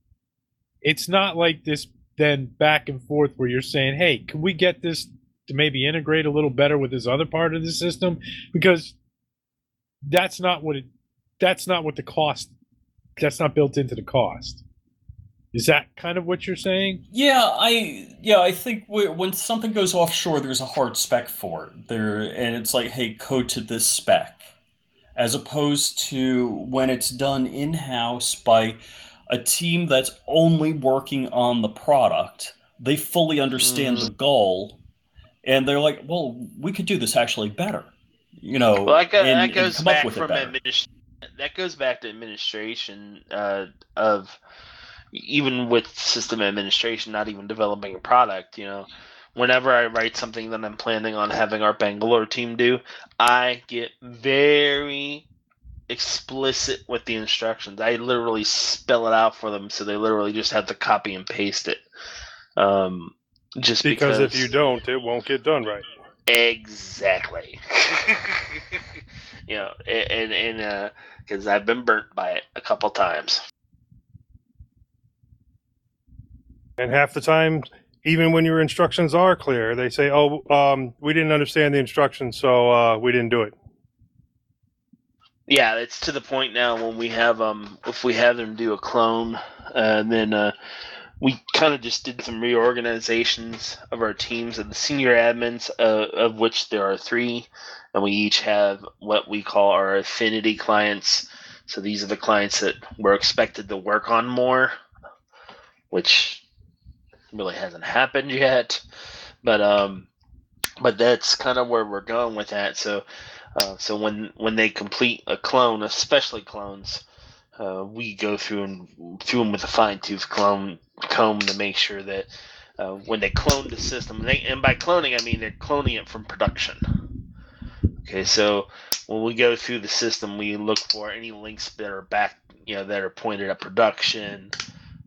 It's not like this then back and forth where you're saying, hey, can we get this to maybe integrate a little better with this other part of the system? Because that's not what it, that's not what the cost, that's not built into the cost. Is that kind of what you're saying? Yeah, I yeah I think w- when something goes offshore, there's a hard spec for it there, and it's like, hey, code to this spec, as opposed to when it's done in-house by a team that's only working on the product. They fully understand mm. the goal, and they're like, well, we could do this actually better, you know. Well, that, go, and, that goes and back from administ- that goes back to administration uh, of. Even with system administration, not even developing a product, you know, whenever I write something that I'm planning on having our Bangalore team do, I get very explicit with the instructions. I literally spell it out for them, so they literally just have to copy and paste it. Um, just because, because if you don't, it won't get done right. Exactly. You know, and and because uh, I've been burnt by it a couple times. And half the time, even when your instructions are clear, they say, oh, um, we didn't understand the instructions, so uh, we didn't do it. Yeah, it's to the point now when we have, um, if we have them do a clone, uh, then uh, we kind of just did some reorganizations of our teams and the senior admins, uh, of which there are three, and we each have what we call our affinity clients. So these are the clients that we're expected to work on more, which really hasn't happened yet, but um, but that's kind of where we're going with that. So, uh, so when when they complete a clone, especially clones, uh, we go through and through them with a fine tooth clone comb to make sure that uh, when they clone the system, and, they, and by cloning I mean they're cloning it from production. Okay, so when we go through the system, we look for any links that are back, you know, that are pointed at production.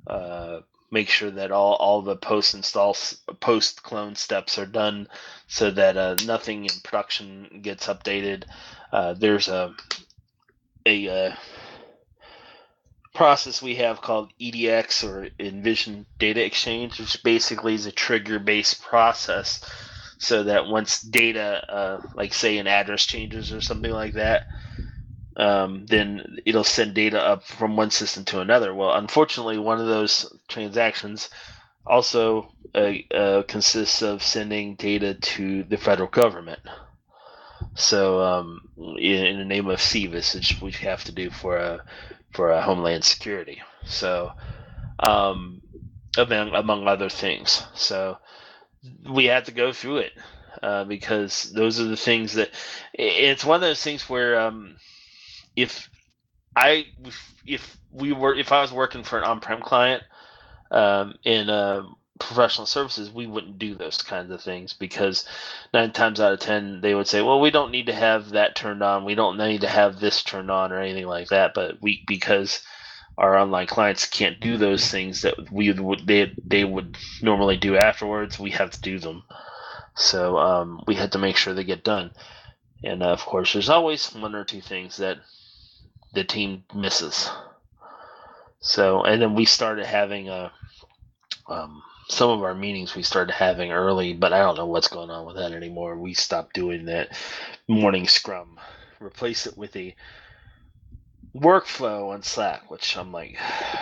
uh, make sure that all, all the post install post clone steps are done, so that uh, nothing in production gets updated. Uh, there's a a uh, process we have called E D X, or Envision Data Exchange, which basically is a trigger based process, so that once data, uh, like say an address changes or something like that, um, then it'll send data up from one system to another. Well, unfortunately, one of those transactions also uh, uh, consists of sending data to the federal government. So, um, in, in the name of C V I S, which we have to do for a for a Homeland Security. So, um, among among other things. So, we had to go through it uh, because those are the things that. It's one of those things where, um, if I if we were if I was working for an on-prem client um, in uh, professional services, we wouldn't do those kinds of things, because nine times out of ten they would say, well, we don't need to have that turned on, we don't need to have this turned on or anything like that. But we, because our online clients can't do those things that we would they they would normally do afterwards, we have to do them. So um, we had to make sure they get done. And uh, of course, there's always one or two things that the team misses. So, and then we started having a um, some of our meetings we started having early, but I don't know what's going on with that anymore. We stopped doing that morning scrum, replace it with a workflow on Slack, which I'm like,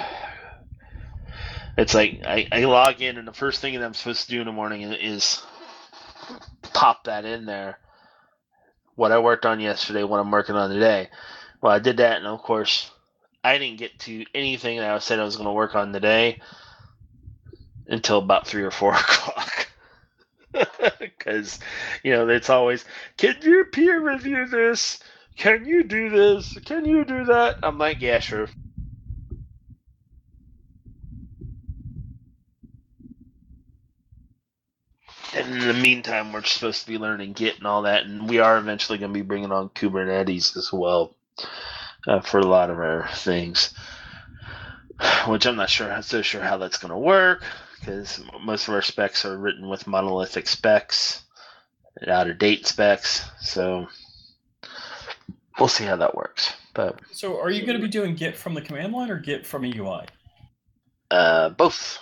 it's like I, I log in, and the first thing that I'm supposed to do in the morning is pop that in there, what I worked on yesterday, what I'm working on today. Well, I did that, and of course, I didn't get to anything that I said I was going to work on today until about three or four o'clock. Because, you know, it's always, can you peer review this? Can you do this? Can you do that? I'm like, yeah, sure. And in the meantime, we're supposed to be learning Git and all that, and we are eventually going to be bringing on Kubernetes as well uh, for a lot of our things, which I'm not sure, so sure how that's going to work, because most of our specs are written with monolithic specs, out-of-date specs, so we'll see how that works. But so, are you going to be doing Git from the command line or Git from a U I? Uh, both.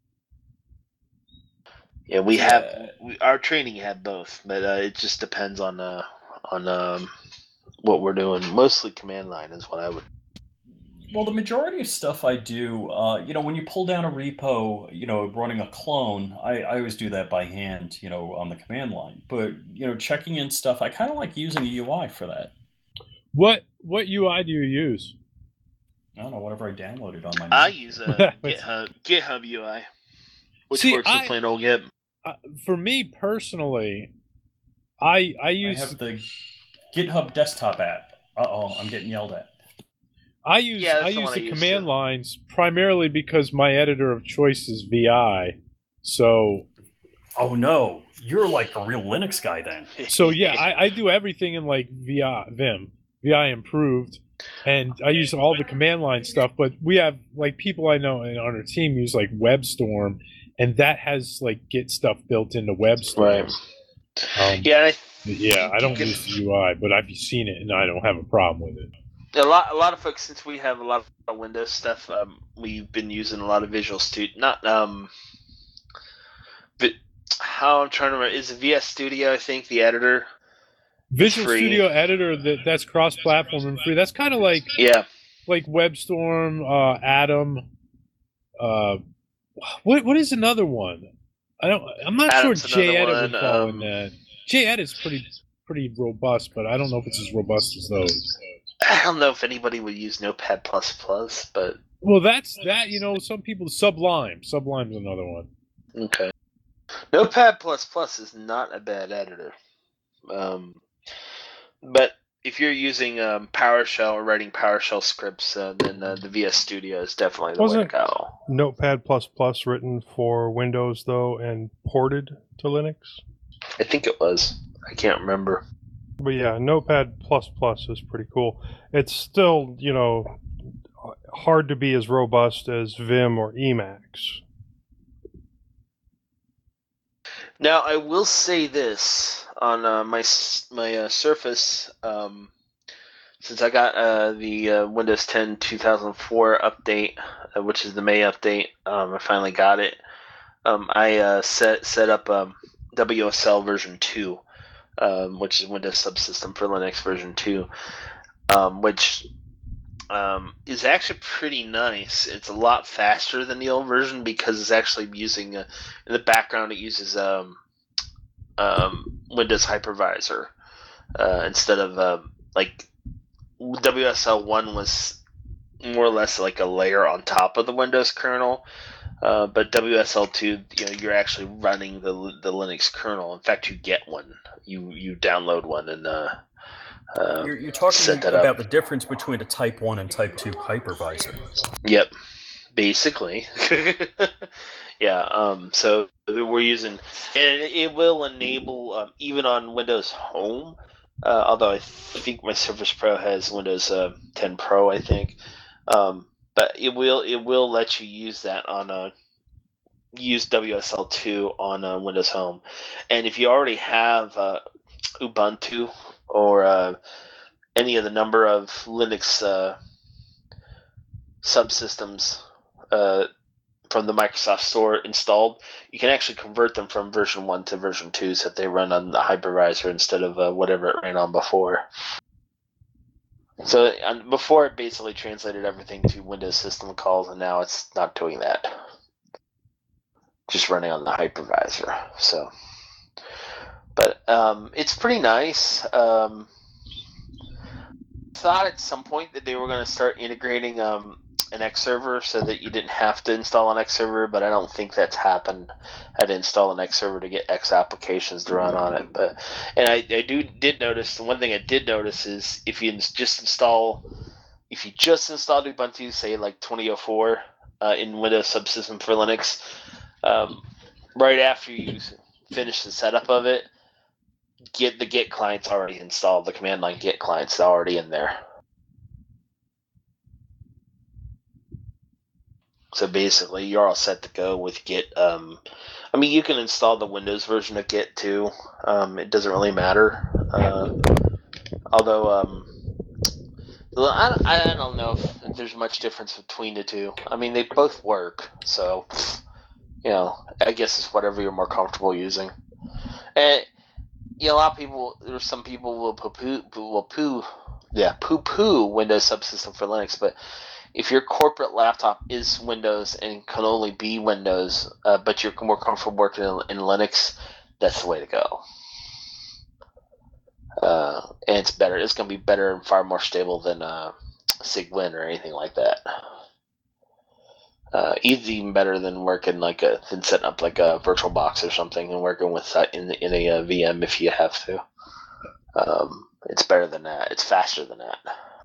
Yeah, we have we, our training had both, but uh, it just depends on uh, on um, what we're doing. Mostly command line is what I would. Well, the majority of stuff I do, uh, you know, when you pull down a repo, you know, running a clone, I, I always do that by hand, you know, on the command line. But, you know, checking in stuff, I kind of like using a U I for that. What what U I do you use? I don't know, whatever I downloaded on my. I use a GitHub GitHub U I, which See, works with I, plain old Git. Uh, for me personally, I I use I have the GitHub desktop app. Uh oh, I'm getting yelled at. I use Yeah, I that's the use one the I use command too. lines primarily because my editor of choice is V I. So Oh no, you're like a real Linux guy then. so yeah, I, I do everything in like V I Vim, V I improved, and I use all the command line stuff. But we have like people I know on our team use like WebStorm, and that has like Git stuff built into WebStorm. Right. Um, Yeah, I, yeah, I don't Git- use the U I, but I've seen it and I don't have a problem with it. a lot a lot of folks, since we have a lot of Windows stuff, um, we've been using a lot of Visual Studio. Not um, but how I'm trying to remember, is V S Studio, I think, the editor? Visual Free. Studio Editor that that's cross-platform and free. That's kind of like Yeah. like WebStorm, uh, Atom. Uh, what what is another one? I don't. I'm not Atom's sure JEdit another would one, fall um, in that. JEdit's pretty pretty robust, but I don't know if it's as robust as those. I don't know if anybody would use Notepad plus plus, but Well, that's that. You know, some people Sublime. Sublime's another one. okay. Notepad plus plus is not a bad editor, um, but if you're using um, PowerShell or writing PowerShell scripts, uh, then uh, the V S Studio is definitely the way Wasn't to go. Notepad plus plus written for Windows though and ported to Linux? I think it was. I can't remember. But yeah, Notepad plus plus is pretty cool. It's still, you know, hard to be as robust as Vim or Emacs. Now, I will say this on uh, my my uh, Surface, um, since I got uh, the uh, Windows ten two thousand four update, uh, which is the May update. Um, I finally got it. Um, I uh, set set up um, W S L version two, um, which is Windows Subsystem for Linux version two, um, which um, is actually pretty nice. It's a lot faster than the old version because it's actually using uh, in the background. It uses um, um, Windows Hypervisor uh, instead of uh, like W S L one was more or less like a layer on top of the Windows kernel. Uh, but W S L two, you know, you're actually running the the Linux kernel. In fact, you get one. You you download one and uh, uh, You're, you're talking set that about up. the difference between a Type one and Type two hypervisor. Yep, basically. yeah. Um. So we're using, and it will enable um, even on Windows Home. Uh, although I think my Surface Pro has Windows uh, ten Pro, I think. Um. But it will it will let you use that on a use W S L two on uh, Windows Home, and if you already have uh, Ubuntu or uh, any of the number of Linux uh, subsystems uh, from the Microsoft Store installed, you can actually convert them from version one to version two so that they run on the hypervisor instead of uh, whatever it ran on before. So um, before it basically translated everything to Windows system calls, and now it's not doing that. Just running on the hypervisor. So, but um, it's pretty nice. Um, thought at some point that they were going to start integrating um, an X server so that you didn't have to install an X server, but I don't think that's happened. I had to install an X server to get X applications to run on it. But and I, I do did notice the one thing I did notice is if you just install if you just installed Ubuntu, say like twenty oh four uh, in Windows Subsystem for Linux, um, right after you finish the setup of it, get the Git client's already installed. The command line Git client's already in there. So basically, you're all set to go with Git. Um, I mean, you can install the Windows version of Git too. Um, it doesn't really matter. Uh, although, um, I, I don't know if there's much difference between the two. I mean, they both work. So, you know, I guess it's whatever you're more comfortable using. And, you know, a lot of people, there's some people will poo-poo, will poo, yeah, poo-poo Windows Subsystem for Linux, but if your corporate laptop is Windows and can only be Windows, uh, but you're more comfortable working in, in Linux, that's the way to go. Uh, and it's better. It's going to be better and far more stable than uh, Cygwin or anything like that. Uh, it's even better than working like a than setting up like a VirtualBox or something and working with that in in a uh, V M if you have to. Um, it's better than that. It's faster than that.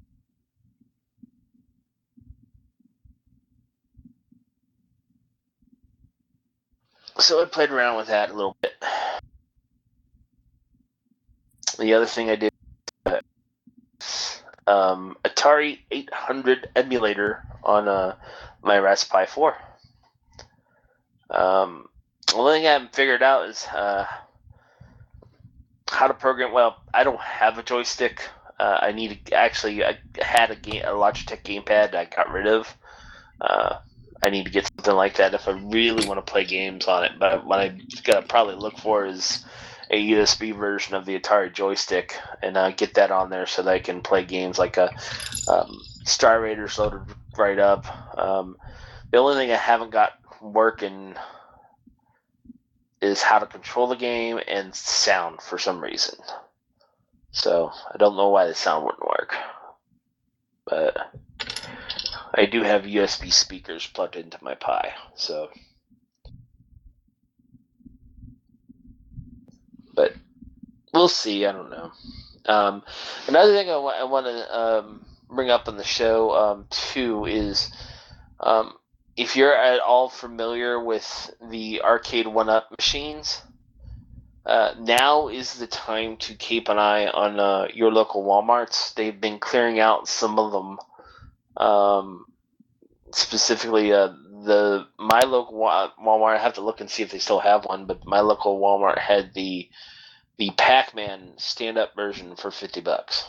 So I played around with that a little bit. The other thing I did, uh, um, Atari eight hundred emulator on uh, my Raspberry Pi four. Um, the only thing I haven't figured out is uh, how to program. Well, I don't have a joystick. Uh, I need to, actually. I had a, game, a Logitech gamepad I got rid of. Uh, I need to get something like that if I really want to play games on it. But what I gotta probably look for is a U S B version of the Atari joystick and uh, get that on there so that I can play games like a um, Star Raiders loaded right up. Um, the only thing I haven't got working is how to control the game and sound for some reason. So I don't know why the sound wouldn't work, but I do have U S B speakers plugged into my Pi, so. But we'll see. I don't know. Um, another thing I, w- I want to um, bring up on the show um, too is um, if you're at all familiar with the arcade one-up machines, uh, now is the time to keep an eye on uh, your local Walmarts. They've been clearing out some of them um, specifically uh, the my local Wa- Walmart. I have to look and see if they still have one, but my local Walmart had the the Pac-Man stand-up version for fifty bucks.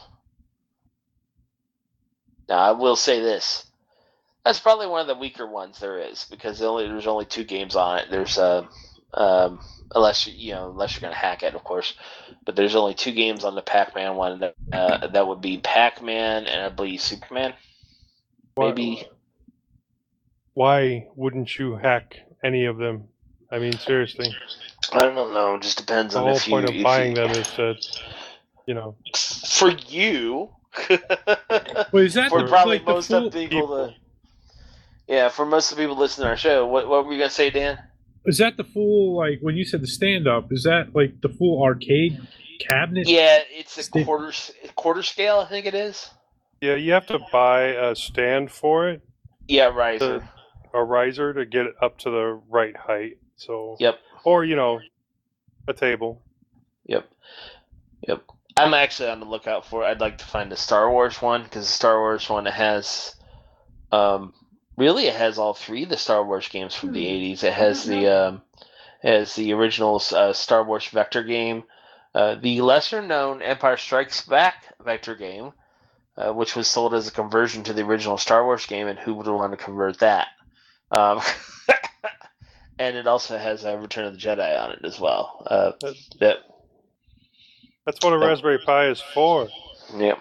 Now I will say this: that's probably one of the weaker ones there is, because only there's only two games on it. There's uh, um, unless you you know unless you're gonna hack it, of course, but there's only two games on the Pac-Man one. That, uh, that would be Pac-Man and I believe Superman. Maybe. Why wouldn't you hack any of them? I mean, seriously. I don't know. It just depends The on whole if you. point of if buying you, them is to, you know. For you. Wait, is that for the, probably like the most full, of the people, to, yeah, for most of the people listening to our show. What what were you gonna say, Dan? Is that the full, like, when you said the stand-up, is that, like, the full arcade cabinet? Yeah, it's a Sta- quarter quarter scale. I think it is. Yeah, you have to buy a stand for it, Yeah, riser. The- a riser to get it up to the right height. So. Yep. Or, you know, a table. Yep. Yep. I'm actually on the lookout for it. I'd like to find the Star Wars one, because the Star Wars one has, um, really it has all three of the Star Wars games from the eighties. It has the um, it has the original uh, Star Wars Vector game, uh, the lesser known Empire Strikes Back Vector game, uh, which was sold as a conversion to the original Star Wars game, and who would want to convert that? Um, and it also has uh, Return of the Jedi on it as well. Uh, that. That's what a Raspberry Pi is for. Yep.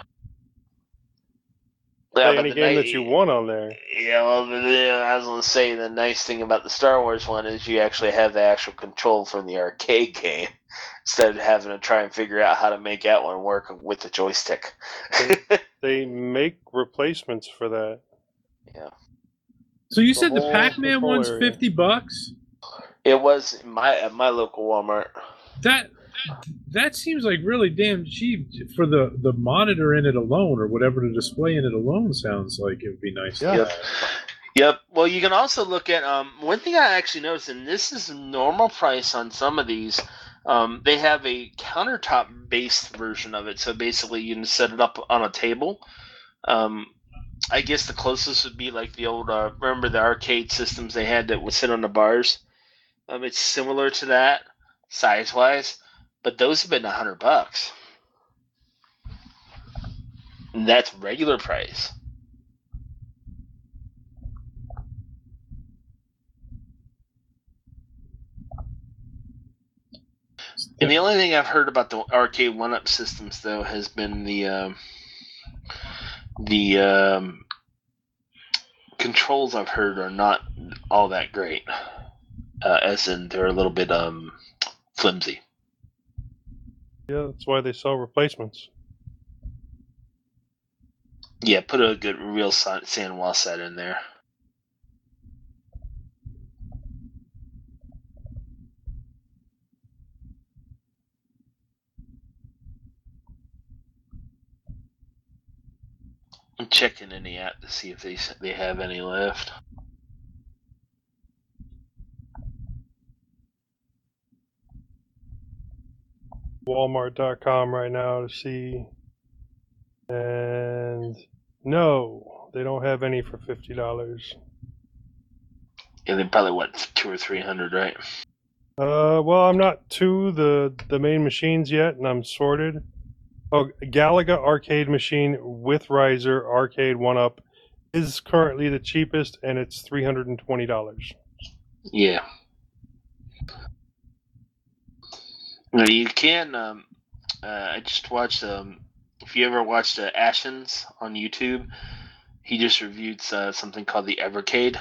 Play Yeah, but any the game ni- that you want on there. Yeah, well, the, the, I was going to say the nice thing about the Star Wars one is you actually have the actual control from the arcade game instead of having to try and figure out how to make that one work with the joystick. They make replacements for that. Yeah. So you The said the whole Pac-Man control one's area. fifty bucks? It was in my at my local Walmart. That that seems like really damn cheap for the, the monitor in it alone, or whatever the display in it alone sounds like. It would be nice. Yeah. Yep. Yep. Well, you can also look at um, one thing I actually noticed, and this is normal price on some of these. Um, they have a countertop-based version of it, so basically you can set it up on a table. Um, I guess the closest would be like the old, uh, remember the arcade systems they had that would sit on the bars? Um, it's similar to that, size-wise, but those have been a hundred bucks. And that's regular price. And the only thing I've heard about the arcade one-up systems, though, has been the um, the um, controls I've heard are not all that great, uh, as in they're a little bit um, flimsy. Yeah, that's why they sell replacements. Yeah, put a good real Sanwa set in there. I'm checking in the app to see if they they have any left. Walmart dot com right now to see. And no, they don't have any for fifty dollars. Yeah, they're probably what two or three hundred, right? Uh, well, I'm not to the the main machines yet, and I'm sorted. Oh, Galaga arcade machine with riser arcade one up is currently the cheapest, and it's three hundred and twenty dollars. Yeah. Now you can. Um, uh, I just watched. Um, if you ever watched uh, Ashens on YouTube, he just reviewed uh, something called the Evercade.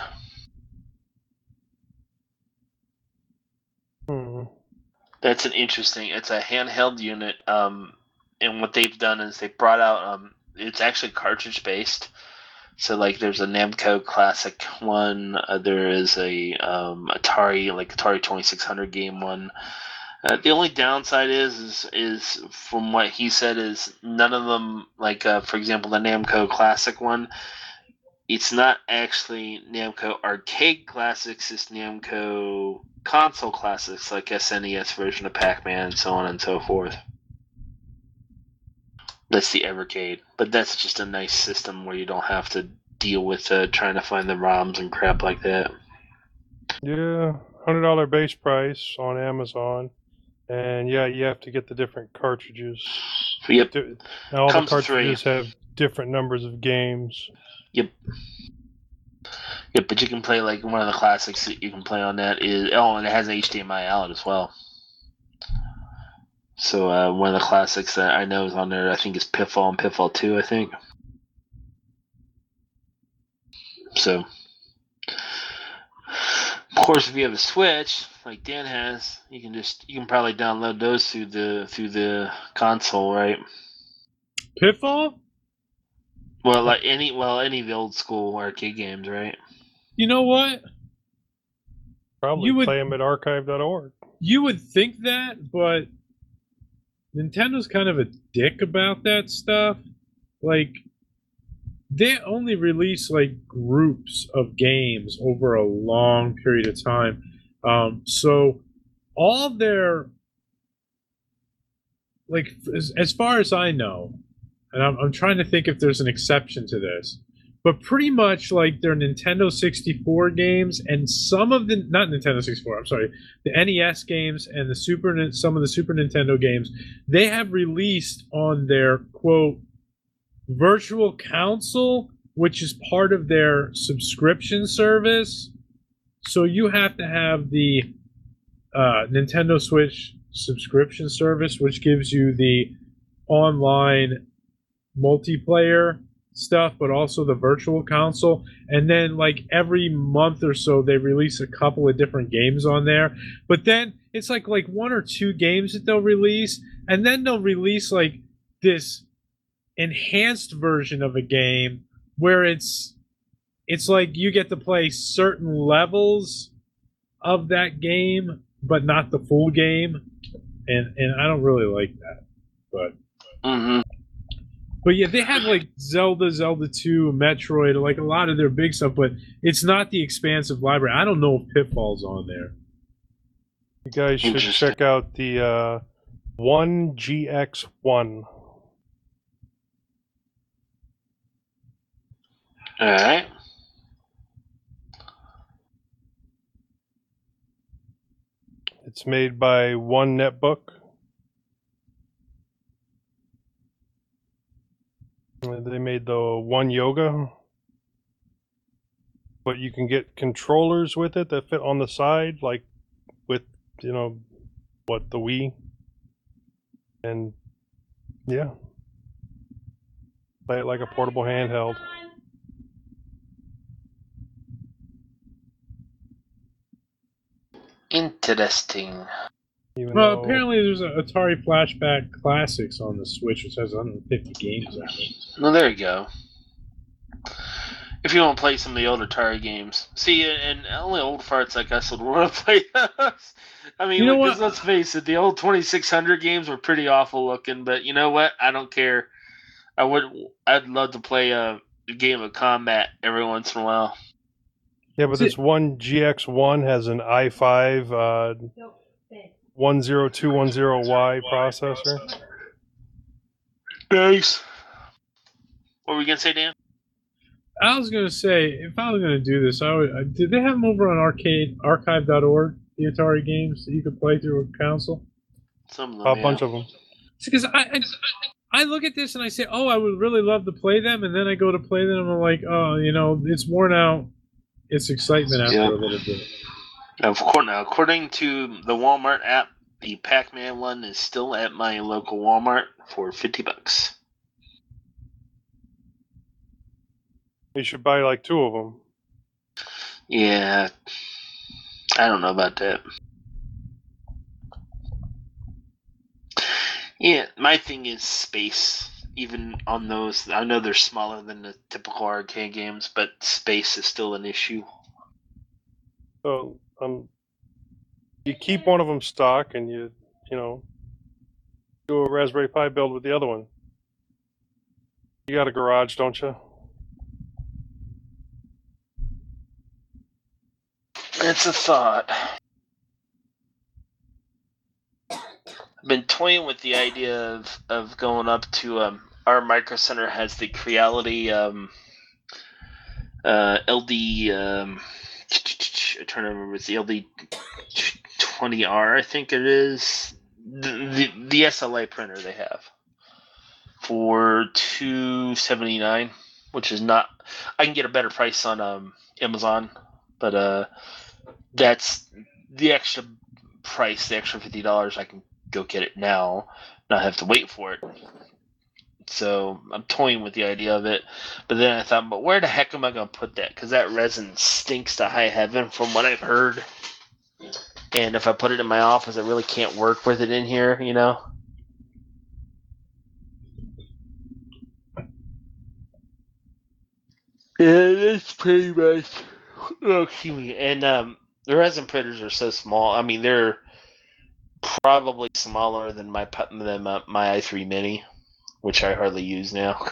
Hmm. That's an interesting. It's a handheld unit. Um, and what they've done is they brought out. Um, it's actually cartridge based. So like, there's a Namco Classic one. Uh, there is a um, Atari like Atari twenty-six hundred game one. Uh, the only downside is, is, is from what he said, is none of them, like, uh, for example, the Namco Classic one, it's not actually Namco Arcade Classics, it's Namco Console Classics, like S N E S version of Pac-Man, and so on and so forth. That's the Evercade. But that's just a nice system where you don't have to deal with uh, trying to find the ROMs and crap like that. Yeah, hundred dollar base price on Amazon, and yeah, you have to get the different cartridges. Yep. Di- Now all Comes the with three. cartridges have different numbers of games. Yep. Yep, but you can play like one of the classics that you can play on that is oh, and it has H D M I out as well. So uh, one of the classics that I know is on there, I think, is Pitfall and Pitfall Two. I think. So, of course, if you have a Switch like Dan has, you can just you can probably download those through the through the console, right? Pitfall? Well, like any well any of the old school arcade games, right? You know what? Probably You would- play them at archive dot org. You would think that, but Nintendo's kind of a dick about that stuff. Like, they only release like groups of games over a long period of time. Um, so all their like as, as far as I know, and I'm, I'm trying to think if there's an exception to this, but pretty much like their Nintendo sixty-four games and some of the not Nintendo sixty-four, I'm sorry, the N E S games and the Super Nin- some of the Super Nintendo games, they have released on their quote virtual console, which is part of their subscription service. So you have to have the uh, Nintendo Switch subscription service, which gives you the online multiplayer stuff, but also the virtual console. And then like every month or so they release a couple of different games on there. But then it's like like one or two games that they'll release, and then they'll release like this enhanced version of a game where it's it's like you get to play certain levels of that game but not the full game, and and I don't really like that. But Mm-hmm. But yeah, they have like Zelda, Zelda two, Metroid, like a lot of their big stuff, but it's not the expansive library. I don't know if Pitfall's on there. You guys should Interesting. check out the uh, one G X one. All right. It's made by One Netbook. Uh, They made the One Yoga, but you can get controllers with it that fit on the side, like with, you know, what, the Wii. And yeah, play it like a portable handheld. Interesting. Even Well, though, apparently there's a Atari Flashback Classics on the Switch, which has one hundred fifty games on it. Well, there you go. If you want to play some of the old Atari games, see, and only old farts like us would want to play those. I mean, You know because what? let's face it, the old twenty-six hundred games were pretty awful looking. But you know what? I don't care. I would. I'd love to play a, a game of combat every once in a while. yeah, but See- this one G X one has an i five uh, one zero two one zero Y processor. Nice. What were we gonna say, Dan? I was gonna say, if I was gonna do this, I would. uh, Did they have them over on arcade archive dot org? The Atari games that you could play through a console. Some of them. A yeah. bunch of them. Because I, I I look at this and I say, oh, I would really love to play them, and then I go to play them and I'm like, oh, you know, it's worn out. Its excitement after Yeah. a little bit. Of course, now, according to the Walmart app, the Pac-Man one is still at my local Walmart for fifty bucks. You should buy like two of them. Yeah, I don't know about that. Yeah, my thing is space. Even on those, I know they're smaller than the typical arcade games, but space is still an issue. So um, you keep one of them stock, and you you know do a Raspberry Pi build with the other one. You got a garage, don't you? It's a thought. I've been toying with the idea of, of going up to um, our Micro Center has the Creality um, uh, L D. Um, I'm trying to remember. It's the L D twenty R, I think it is. The, the the S L A printer they have for two seventy nine, which is not. I can get a better price on um, Amazon, but uh, that's the extra price, the extra fifty dollars. I can go get it now, not have to wait for it. So I'm toying with the idea of it, but then I thought, but where the heck am I going to put that? Because that resin stinks to high heaven, from what I've heard. And if I put it in my office, I really can't work with it in here, you know. Yeah, that's pretty much. Oh, excuse me. And um, the resin printers are so small. I mean, they're probably smaller than my than my, my i three Mini, which I hardly use now.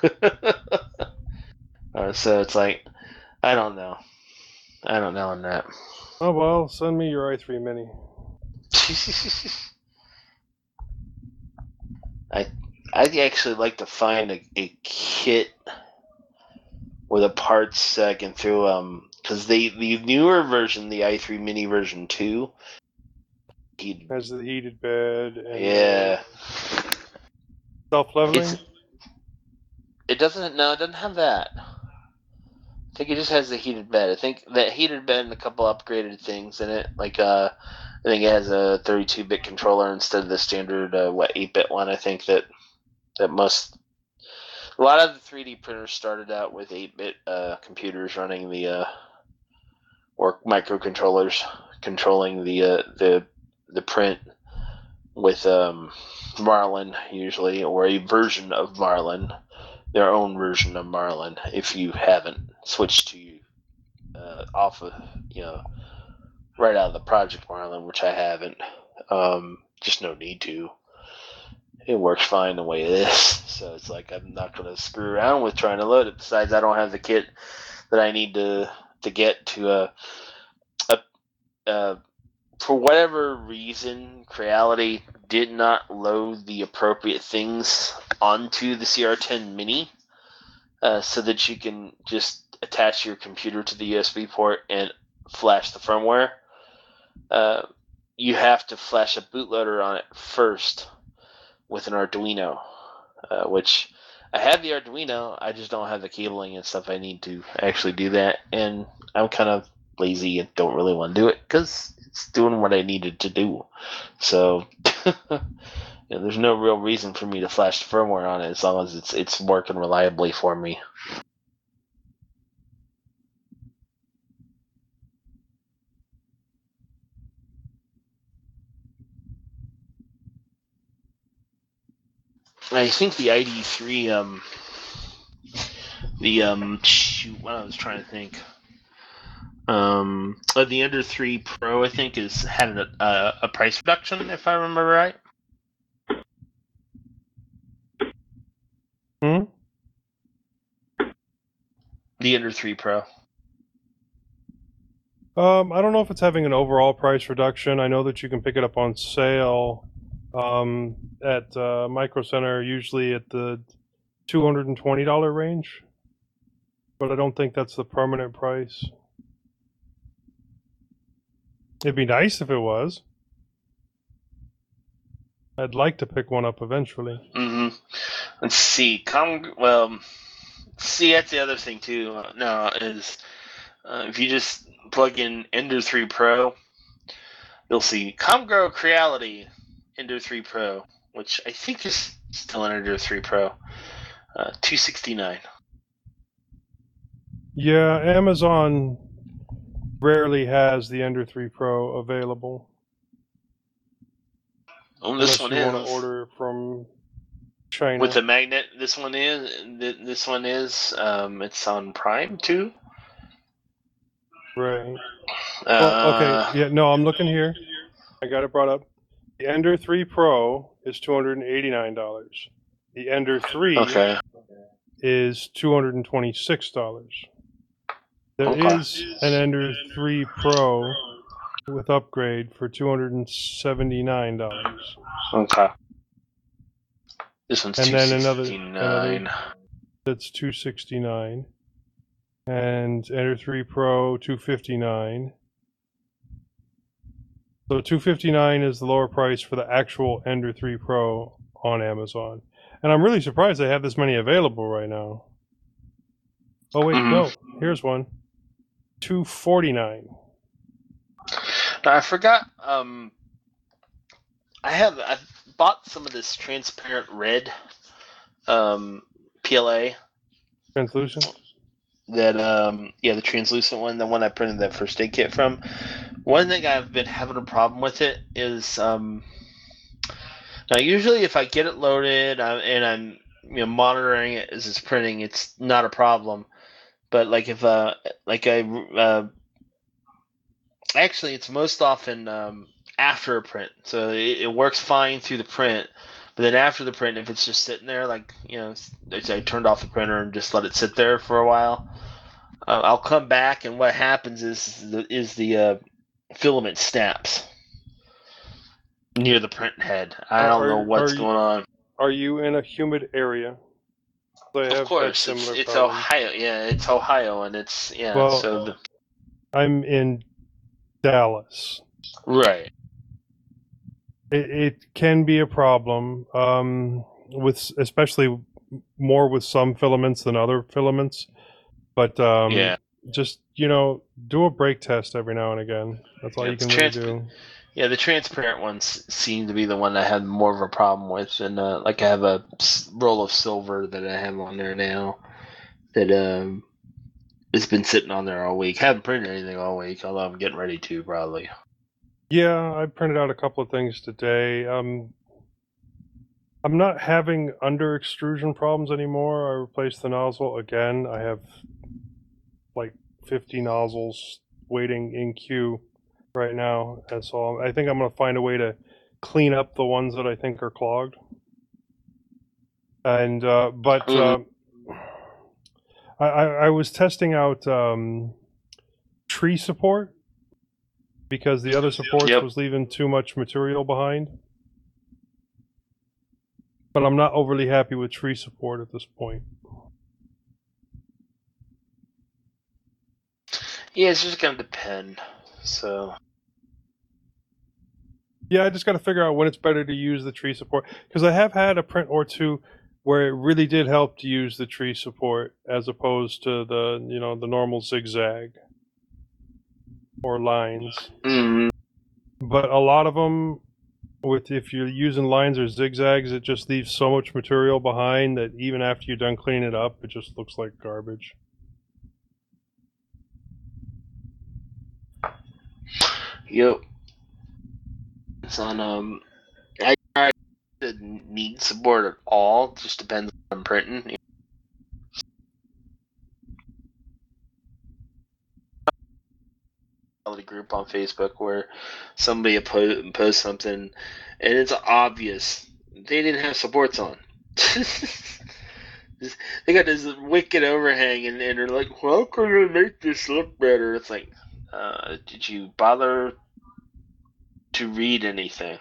uh, so it's like, I don't know. I don't know on that. Oh well, send me your i three Mini. I I'd actually like to find a, a kit with the parts I can throw um because they the newer version, the i three Mini version two, he, has the heated bed. And yeah. Self leveling. It's, it doesn't. No, it doesn't have that. I think it just has the heated bed. I think that heated bed and a couple upgraded things in it. Like uh, I think it has a thirty-two bit controller instead of the standard uh, what eight bit one. I think that that must. A lot of the three D printers started out with eight bit uh, computers running the uh, or microcontrollers controlling the uh, the the print with um, Marlin usually, or a version of Marlin, their own version of Marlin. If you haven't switched to uh, off of you know right out of the Project Marlin, which I haven't, um, just no need to. It works fine the way it is, so it's like I'm not going to screw around with trying to load it. Besides, I don't have the kit that I need to to get to a, a, a for whatever reason, Creality did not load the appropriate things onto the C R ten Mini, uh, so that you can just attach your computer to the U S B port and flash the firmware. Uh, you have to flash a bootloader on it first with an Arduino, uh, which I have the Arduino, I just don't have the cabling and stuff I need to actually do that, and I'm kind of lazy and don't really want to do it because it's doing what I needed to do. So you know, there's no real reason for me to flash the firmware on it as long as it's it's working reliably for me. I think the I D three, um, the, um, shoot, what I was trying to think. Um, uh, the Ender three Pro, I think, is had a, a, a price reduction, if I remember right. Hmm? The Ender three Pro. Um, I don't know if it's having an overall price reduction. I know that you can pick it up on sale um, at uh, Micro Center, usually at the two hundred twenty dollars range. But I don't think that's the permanent price. It'd be nice if it was. I'd like to pick one up eventually. Mm-hmm. Let's see. Com- well, see, that's the other thing, too. Uh, no, is uh, if you just plug in Ender three Pro, you'll see Comgrow Creality Ender three Pro, which I think is still an Ender three Pro. Uh, two sixty-nine. Yeah, Amazon rarely has the Ender three Pro available. Oh, this unless one you is. want to order from China. With the magnet, this one is. This one is. Um, it's on Prime too. Right. Uh, Well, okay. Yeah. No, I'm looking here. I got it brought up. The Ender three Pro is two hundred eighty-nine dollars. The Ender three Okay. is two hundred twenty-six dollars. There Okay. is an Ender three Pro with upgrade for two hundred seventy-nine dollars. Okay. This one's And two then another- sixty-nine. That's two hundred sixty-nine dollars. And Ender three Pro two fifty-nine. So two fifty-nine is the lower price for the actual Ender three Pro on Amazon. And I'm really surprised they have this many available right now. Oh wait, Mhm. no. Here's one. two forty-nine. Now, I forgot. Um, I have I bought some of this transparent red um, P L A. Translucent? That um, yeah, the translucent one, the one I printed that first aid kit from. One thing I've been having a problem with it is um, now usually if I get it loaded uh, and I'm you know monitoring it as it's printing, it's not a problem. But like if uh like I uh, actually it's most often um, after a print, so it, it works fine through the print. But then after the print, if it's just sitting there, like you know, I turned off the printer and just let it sit there for a while, uh, I'll come back and what happens is the, is the uh, filament snaps near the print head. I don't Are- know what's are you- going on. Are you in a humid area? They have Of had course, it's, similar it's problems. Ohio. Yeah, it's Ohio, and it's yeah. Well- so the, I'm in Dallas. right. It, it can be a problem, um, with especially more with some filaments than other filaments. But um, Yeah. just you know, do a brake test every now and again. That's all Yeah, you it's can really transpa- do. Yeah, the transparent ones seem to be the one I had more of a problem with, and uh, like I have a s- roll of silver that I have on there now that um, it's been sitting on there all week. Haven't printed anything all week, although I'm getting ready to probably. Yeah, I printed out a couple of things today. Um, I'm not having under extrusion problems anymore. I replaced the nozzle again. I have like fifty nozzles waiting in queue right now, and so I think I'm going to find a way to clean up the ones that I think are clogged. And uh, but uh, I, I I was testing out um, tree support because the other supports Yep. was leaving too much material behind. But I'm not overly happy with tree support at this point. Yeah, it's just gonna depend. So Yeah, I just got to figure out when it's better to use the tree support because I have had a print or two where it really did help to use the tree support as opposed to the you know the normal zigzag or lines. mm, But a lot of them, with if you're using lines or zigzags, it just leaves so much material behind that even after you're done cleaning it up, it just looks like garbage. yep. It's on um. I I didn't need support at all. Just depends on printing. Group on Facebook where somebody po- post something and it's obvious they didn't have supports on. They got this wicked overhang and, and they're like, how can I make this look better? It's like, uh, did you bother to read anything?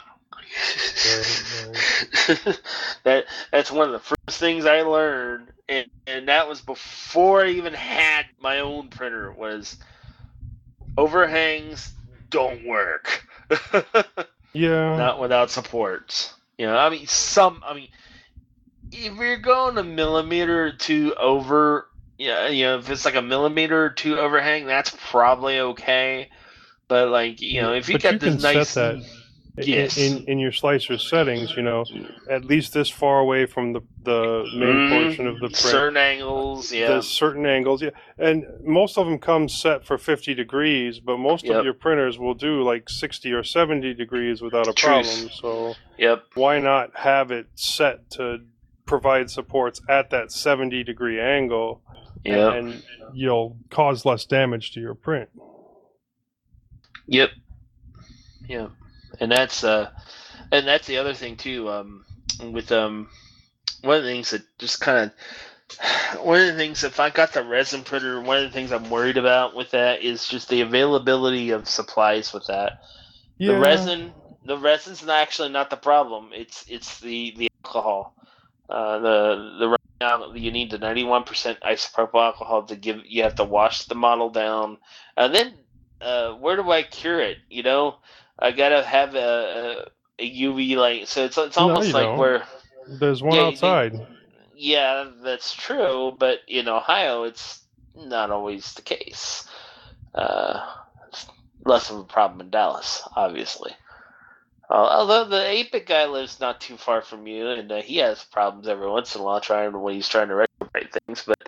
that that's one of the first things I learned, and, and that was before I even had my own printer, was overhangs don't work. Yeah. Not without supports. You know, I mean, some, I mean, if you're going a millimeter or two over, yeah, you know, if it's like a millimeter or two overhang, that's probably okay. But like, you know, if you But got you this can nice, set that yes, in in your slicer settings, you know, at least this far away from the the main Mhm. portion of the print. certain angles, yeah, There's certain angles, yeah, and most of them come set for fifty degrees, but most Yep. of your printers will do like sixty or seventy degrees without a Truth. problem. So yep, why not have it set to provide supports at that seventy degree angle, yep, and you'll cause less damage to your print. yep, yep, and that's uh, and that's the other thing too. Um, with um, one of the things that just kind of one of the things, if I got the resin printer, one of the things I'm worried about with that is just the availability of supplies with that. Yeah. The resin, the resin's not actually not the problem. It's it's the the alcohol. Uh, the the right now you need the ninety-one percent isopropyl alcohol to give. You have to wash the model down, and then uh, where do I cure it? You know, I gotta have a, a, a U V light. So it's it's No, almost you like don't. where There's one yeah, outside. they, yeah, that's true. But in Ohio, it's not always the case. Uh, it's less of a problem in Dallas, obviously. Uh, although the eight bit guy lives not too far from you, and uh, he has problems every once in a while trying when he's trying to rectify things. But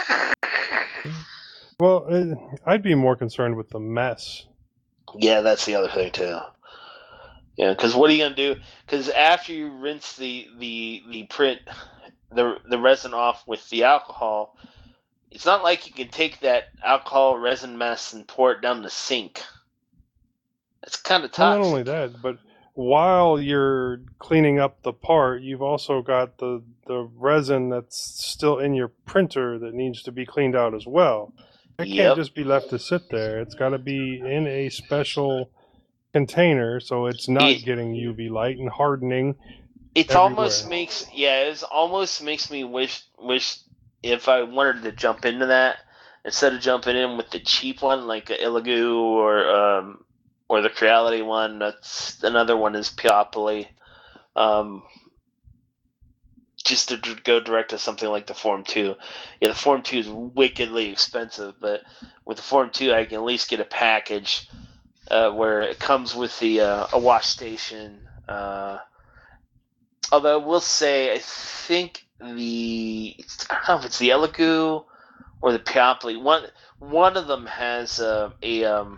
Well, uh, I'd be more concerned with the mess. yeah, that's the other thing too. Yeah, because what are you gonna do? Because after you rinse the the the print the the resin off with the alcohol, it's not like you can take that alcohol resin mess and pour it down the sink. It's kind of Well, toxic. not only that, but while you're cleaning up the part, you've also got the the resin that's still in your printer that needs to be cleaned out as well. It Yep. can't just be left to sit there. It's got to be in a special container so it's not It- getting U V light and hardening. It everywhere. almost makes yeah, it almost makes me wish wish if I wanted to jump into that instead of jumping in with the cheap one like a Illigu or um or the Creality one. That's another one is Peopoly. Um, just to d- go direct to something like the Form two. Yeah, the Form two is wickedly expensive, but with the Form two, I can at least get a package uh, where it comes with the uh, a wash station. Uh, although I will say, I think the I don't know if it's the Elegoo or the Peopoly. One one of them has uh, a um,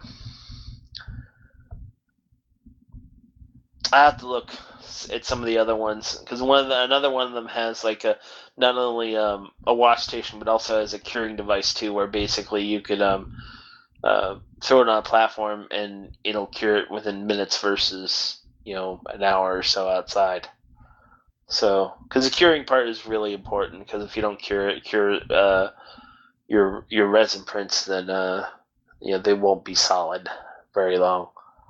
I have to look at some of the other ones because one of the, another one of them has like a not only um, a wash station but also has a curing device too, where basically you could um, uh, throw it on a platform and it'll cure it within minutes versus you know an hour or so outside. So because the curing part is really important because if you don't cure it, cure uh, your your resin prints, then uh, you know they won't be solid very long.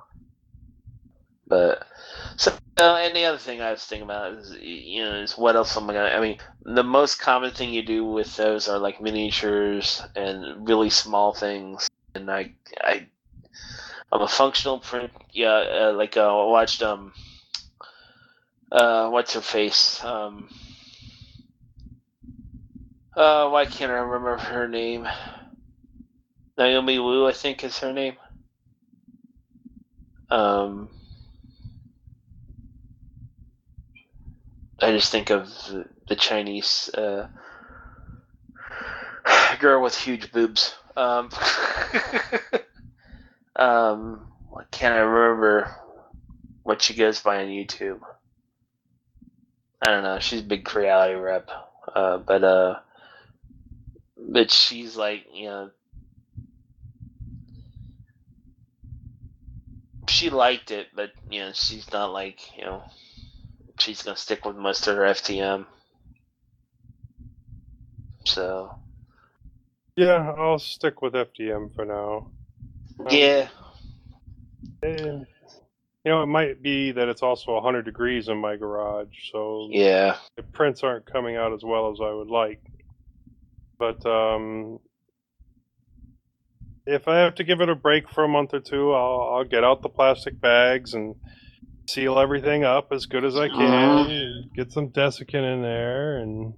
But so, uh, and the other thing I was thinking about is, you know, is what else am I gonna? I mean, the most common thing you do with those are like miniatures and really small things. And I, I, I'm a functional print. Yeah, uh, like uh, I watched um, uh, what's her face? Um, uh, why can't I remember her name? Naomi Wu, I think is her name. Um. I just think of the Chinese uh, girl with huge boobs. Um, um, what can't I remember what she goes by on YouTube? I don't know. She's a big Creality rep, uh, but uh, but she's like you know, she liked it, but you know, she's not like you know. She's gonna stick with most of her F T M. So Yeah, I'll stick with F D M for now. Um, yeah, and, you know, it might be that it's also one hundred degrees in my garage, so yeah. the prints aren't coming out as well as I would like. But um, if I have to give it a break for a month or two, I'll, I'll get out the plastic bags and seal everything up as good as I can. Mhm. Get some desiccant in there, and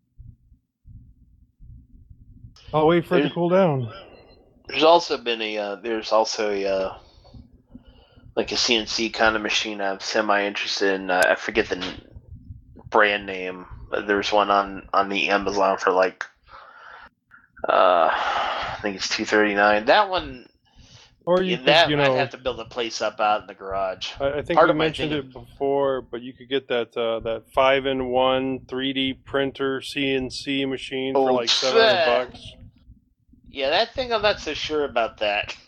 I'll wait for it to There's- cool down. There's also been a uh, there's also a uh, like a C N C kind of machine I'm semi interested in. Uh, I forget the n- brand name. But there's one on on the Amazon for like uh, I think it's two thirty nine. That one, Or you yeah, could, that you I'd know, have to build a place up out in the garage. I, I think Part we of my mentioned thing- it before, but you could get that uh, that five in one three D printer C N C machine for Oh, like seven hundred shit. bucks. Yeah, that thing I'm not so sure about that.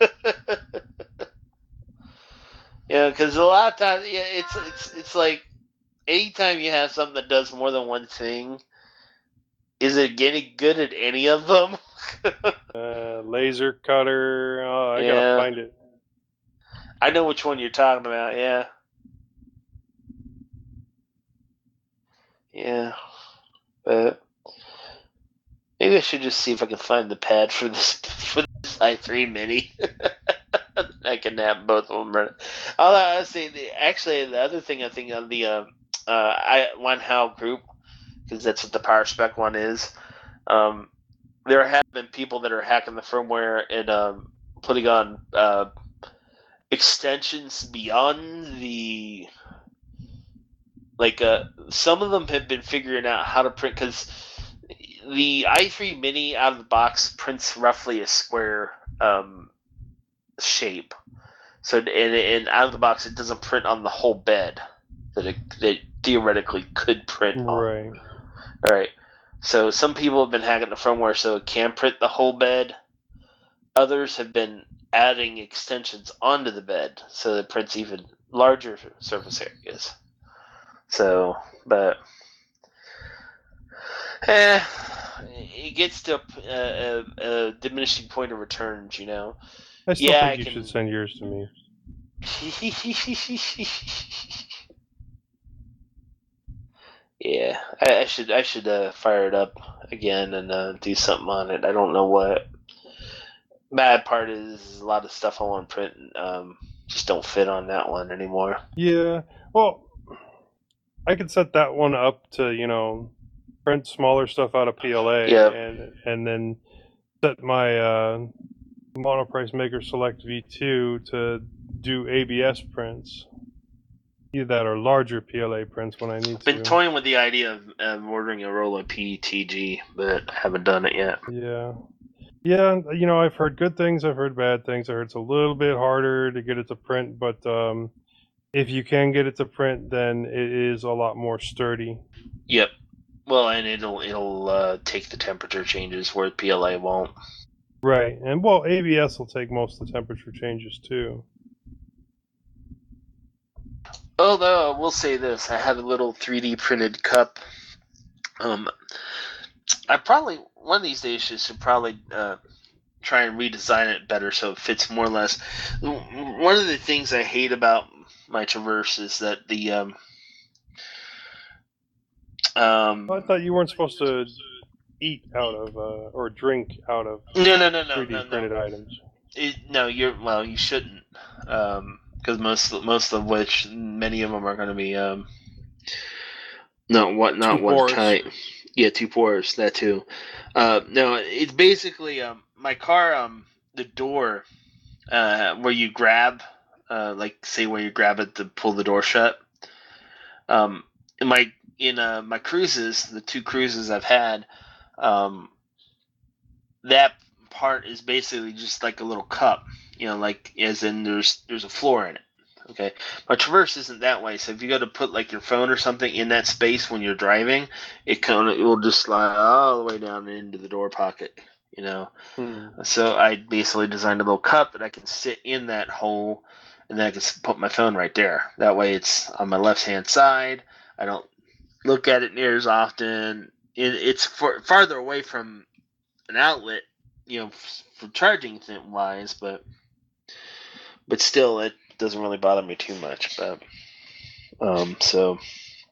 Yeah, because a lot of times, yeah, it's it's it's like anytime you have something that does more than one thing, is it getting good at any of them? Uh, laser cutter. Oh, I Yeah. gotta find it. I know which one you're talking about. Yeah, yeah. But maybe I should just see if I can find the pad for this for this i three Mini. I can have both of them running. Although I say, the, actually, the other thing I think on the uh, uh, I One How group, because that's what the Power Spec one is. Um, there have been people that are hacking the firmware and um, putting on uh, extensions beyond the. Like, uh, some of them have been figuring out how to print, because the i three Mini out of the box prints roughly a square um, shape. So, and, and out of the box, it doesn't print on the whole bed that it, that it theoretically could print on. Right. All right. So, some people have been hacking the firmware so it can print the whole bed. Others have been adding extensions onto the bed so that it prints even larger surface areas. So, but eh, it gets to a, a, a diminishing point of returns, you know. I still yeah, think I you can... should send yours to me. yeah, I, I should I should uh, fire it up again and uh, do something on it. I don't know what. Bad part is a lot of stuff I want to print um, just don't fit on that one anymore. Yeah, well, I could set that one up to, you know, print smaller stuff out of P L A, Yep. and and then set my uh, Monoprice Maker Select V two to do A B S prints, either that or larger P L A prints when I need I've been to. toying with the idea of, of ordering a roll of P T G, but haven't done it yet. Yeah. Yeah, you know, I've heard good things, I've heard bad things. I heard it's a little bit harder to get it to print, but um, if you can get it to print, then it is a lot more sturdy. Yep. Well, and it'll it'll uh, take the temperature changes where P L A won't. Right, and well, A B S will take most of the temperature changes too. Although I will say this, I had a little three D printed cup. Um, I probably one of these days should probably uh, try and redesign it better so it fits more or less. One of the things I hate about my Traverse is that the um, um, I thought you weren't supposed to eat out of uh, or drink out of no no no no three D no, printed no. items. It, no, you're well. You shouldn't, because um, most most of which many of them are going to be um, not what not Two one pores. type. Yeah, two pores. That too. Uh, no, it's basically um, my car. Um, the door uh, where you grab, uh, like say where you grab it to pull the door shut. Um, in my in uh, my cruises, the two cruises I've had, um, that part is basically just like a little cup, you know, like as in there's there's a floor in it. Okay, my Traverse isn't that way. So if you go to put like your phone or something in that space when you're driving, it kind of it will just slide all the way down into the door pocket, you know. Hmm. So I basically designed a little cup that I can sit in that hole, and then I can put my phone right there. That way it's on my left hand side. I don't look at it near as often. It, it's for, farther away from an outlet, you know, for charging wise, but but still, it doesn't really bother me too much. But um, so,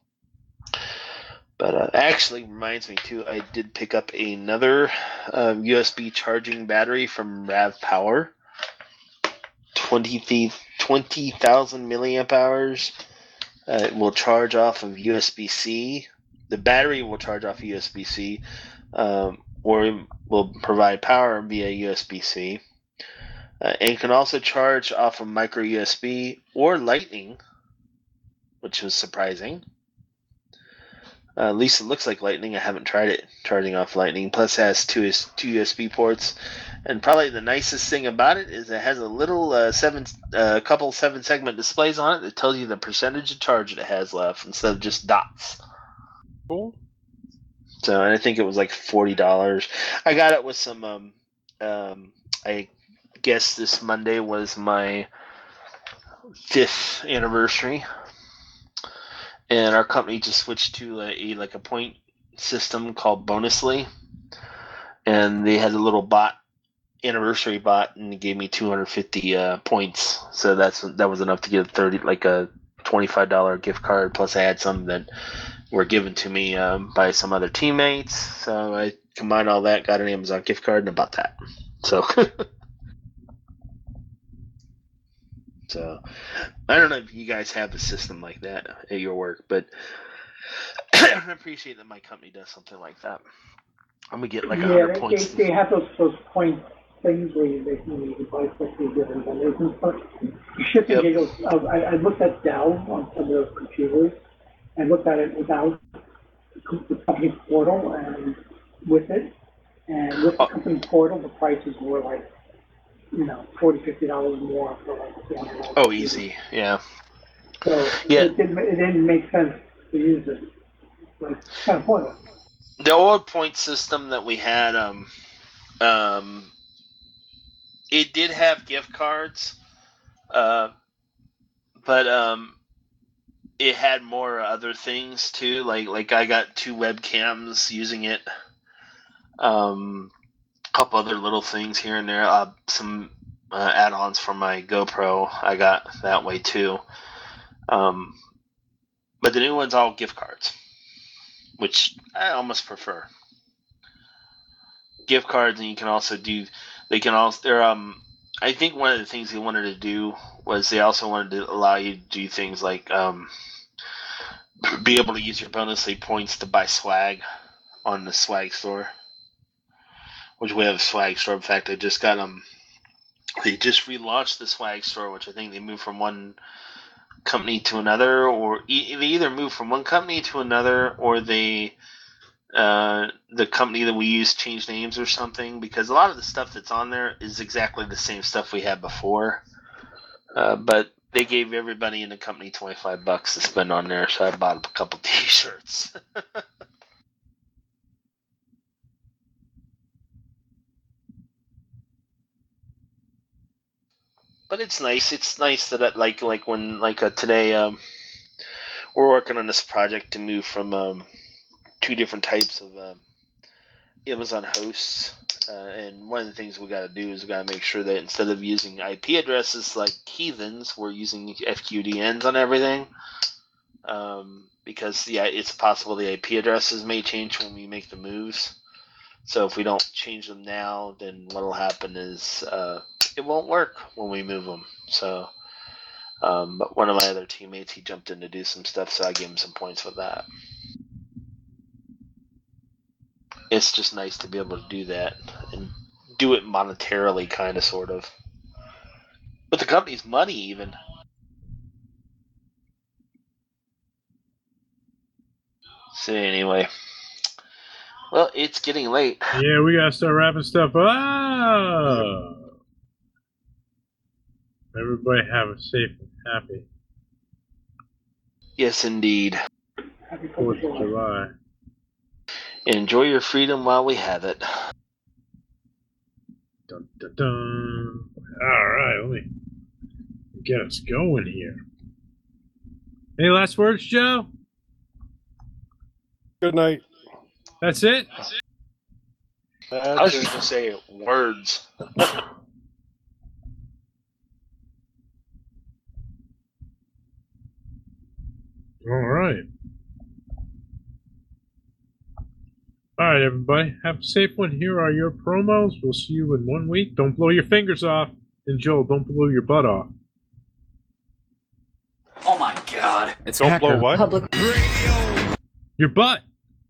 but uh, actually reminds me too. I did pick up another um, U S B charging battery from Rav Power, twenty thousand milliamp hours. Uh, it will charge off of U S B C. The battery will charge off of U S B C, um, or will provide power via U S B C. Uh, and can also charge off of micro U S B or Lightning, which was surprising. Uh, at least it looks like Lightning. I haven't tried it charging off Lightning. Plus, it has two two U S B ports, and probably the nicest thing about it is it has a little uh, seven, a uh, couple seven segment displays on it that tells you the percentage of charge it has left instead of just dots. Cool. So, and I think it was like forty dollars. I got it with some. Um, um, I guess this Monday was my fifth anniversary, and our company just switched to a, a like a point system called Bonusly, and they had a little bot anniversary bot, and it gave me two hundred fifty uh, points. So that's that was enough to get thirty like a twenty five dollar gift card. Plus, I had some that were given to me um, by some other teammates. So I combined all that, got an Amazon gift card, and bought that. So, so I don't know if you guys have a system like that at your work, but I appreciate that my company does something like that. I'm gonna get like a Yeah, hundred they, points. they, they have those those point things where you basically you buy stuff for different vendors and stuff. Shipping Yep. giggles. Uh, I, I looked at Dell on some of those computers. I looked at it without the company portal and with it, and with the Oh. company portal, the prices were like, you know, forty, fifty dollars more for like a two hundred dollars. Oh, easy, yeah. So Yeah. it didn't it didn't make sense to use it. Like it's kind of pointless. The old point system that we had, um, um, it did have gift cards, uh, but um, it had more other things too. Like like I got two webcams using it, um, a couple other little things here and there. Uh, some uh, add-ons for my GoPro I got that way too. Um, but the new one's all gift cards, which I almost prefer. Gift cards, and you can also do. They can also. They're um. I think one of the things they wanted to do was they also wanted to allow you to do things like um. be able to use your bonus league points to buy swag on the swag store, which we have a swag store. In fact, they just got um. They just relaunched the swag store, which I think they moved from one company to another, or e- they either moved from one company to another, or they uh, the company that we use changed names or something, because a lot of the stuff that's on there is exactly the same stuff we had before, uh, but they gave everybody in the company twenty-five bucks to spend on there, so I bought a couple t-shirts. But it's nice. It's nice that it, like like when like uh, today um, we're working on this project to move from um, two different types of um, Amazon hosts, uh, and one of the things we got to do is we got to make sure that instead of using I P addresses like heathens, we're using F Q D Ns on everything, um, because yeah, it's possible the I P addresses may change when we make the moves. So if we don't change them now, then what'll happen is uh, it won't work when we move them. So, um, but one of my other teammates, he jumped in to do some stuff, so I gave him some points for that. It's just nice to be able to do that and do it monetarily, kind of, sort of. But the company's money, even. So anyway. Well, it's getting late. Yeah, we gotta start wrapping stuff up. Everybody have a safe and happy Yes, indeed. Happy Fourth of July. Enjoy your freedom while we have it. Dun, dun, dun. All right, let me get us going here. Any last words, Joe? Good night. That's it? I was just going to say words. All right. All right, everybody. Have a safe one. Here are your promos. We'll see you in one week. Don't blow your fingers off. And Joel, don't blow your butt off. Oh my god. It's Don't blow what? Public Radio. Your butt.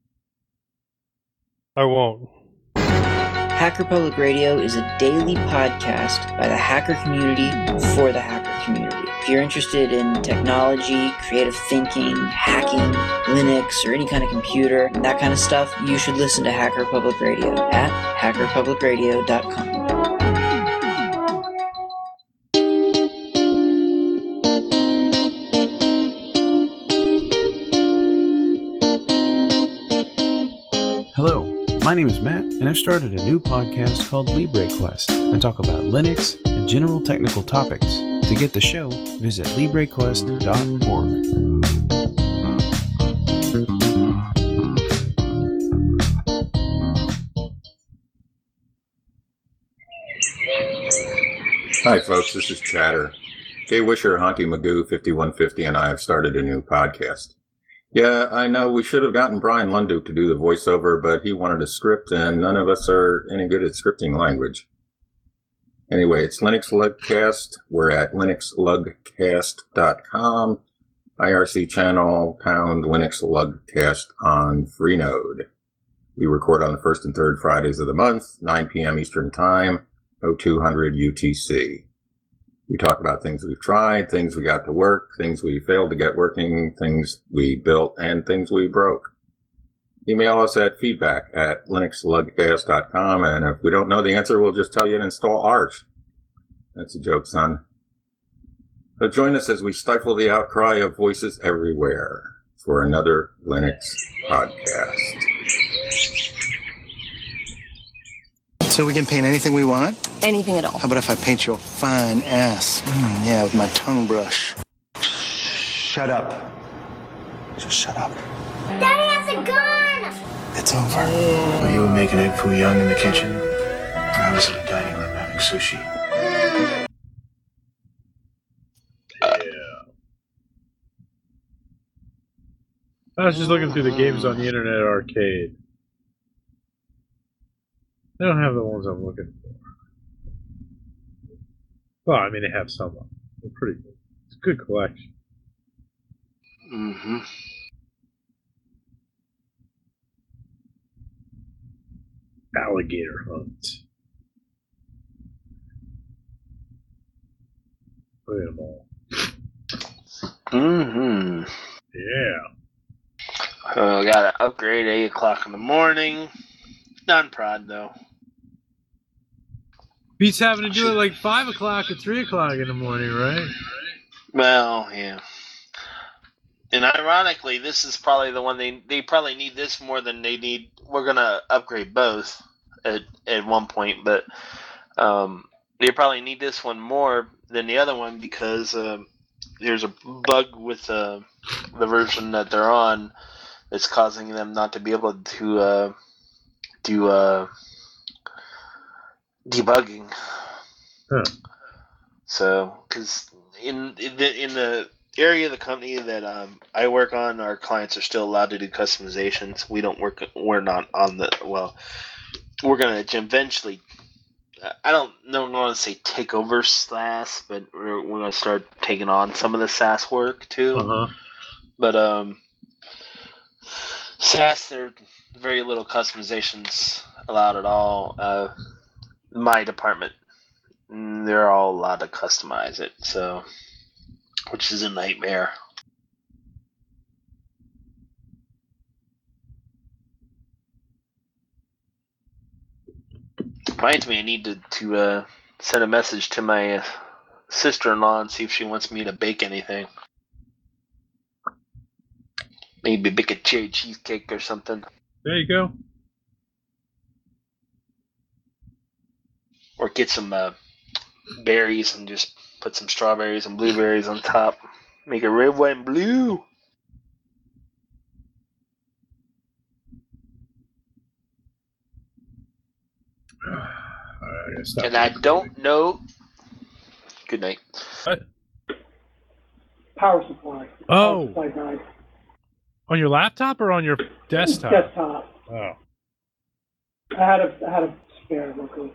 I won't. Hacker Public Radio is a daily podcast by the hacker community for the hacker community. If you're interested in technology, creative thinking, hacking, Linux, or any kind of computer, that kind of stuff, you should listen to Hacker Public Radio at hacker public radio dot com. Hello, my name is Matt, and I've started a new podcast called LibreQuest. I talk about Linux and general technical topics. To get the show, visit libre quest dot org. Hi, folks. This is Chatter. Jay Wisher, Honky Magoo, fifty-one fifty, and I have started a new podcast. Yeah, I know we should have gotten Brian Lunduke to do the voiceover, but he wanted a script, and none of us are any good at scripting language. Anyway, it's Linux Lugcast. We're at linux lugcast dot com. I R C channel, pound Linux Lugcast on Freenode. We record on the first and third Fridays of the month, nine p.m. Eastern Time, oh two hundred U T C. We talk about things we've tried, things we got to work, things we failed to get working, things we built, and things we broke. Email us at feedback at linux lugcast dot com, and if we don't know the answer, we'll just tell you to install Arch. That's a joke, son. So join us as we stifle the outcry of voices everywhere for another Linux podcast. So we can paint anything we want? Anything at all. How about if I paint your fine ass? Mm, yeah, with my tongue brush. Shut up. Just shut up. Daddy has a gun! It's over. While you were making egg foo young in the kitchen, I was in the dining room having sushi. I was just looking through the games on the Internet Arcade. They don't have the ones I'm looking for. Well, I mean, they have some of them. They're pretty good. It's a good collection. Mm-hmm. Alligator Hunt. Look at them all. Mm-hmm. Yeah. Uh, gotta upgrade eight o'clock in the morning. Non-prod, though. Beats having to do it like five o'clock or three o'clock in the morning, right? Well, yeah. And ironically, this is probably the one they they probably need this more than they need. We're gonna upgrade both at at one point, but um, they probably need this one more than the other one because uh, there's a bug with uh, the version that they're on that's causing them not to be able to uh, do uh, debugging. Huh. So, because in in the, in the area of the company that um, I work on, our clients are still allowed to do customizations. We don't work. We're not on the well. We're gonna eventually. I don't know. I want to say take over SaaS, but we're, we're gonna start taking on some of the SaaS work too. Uh-huh. But um, SaaS, there are very little customizations allowed at all. Uh, my department, they're all allowed to customize it, so which is a nightmare. Reminds me, I need to, to uh, send a message to my uh, sister-in-law and see if she wants me to bake anything. Maybe bake a cherry cheesecake or something. There you go. Or get some uh, berries and just put some strawberries and blueberries on top. Make it red, white, and blue. Right, and I don't know. Good night. What? Power supply. Oh. Power supply died. On your laptop or on your desktop? Desktop. Oh. I had a I had a spare luckily.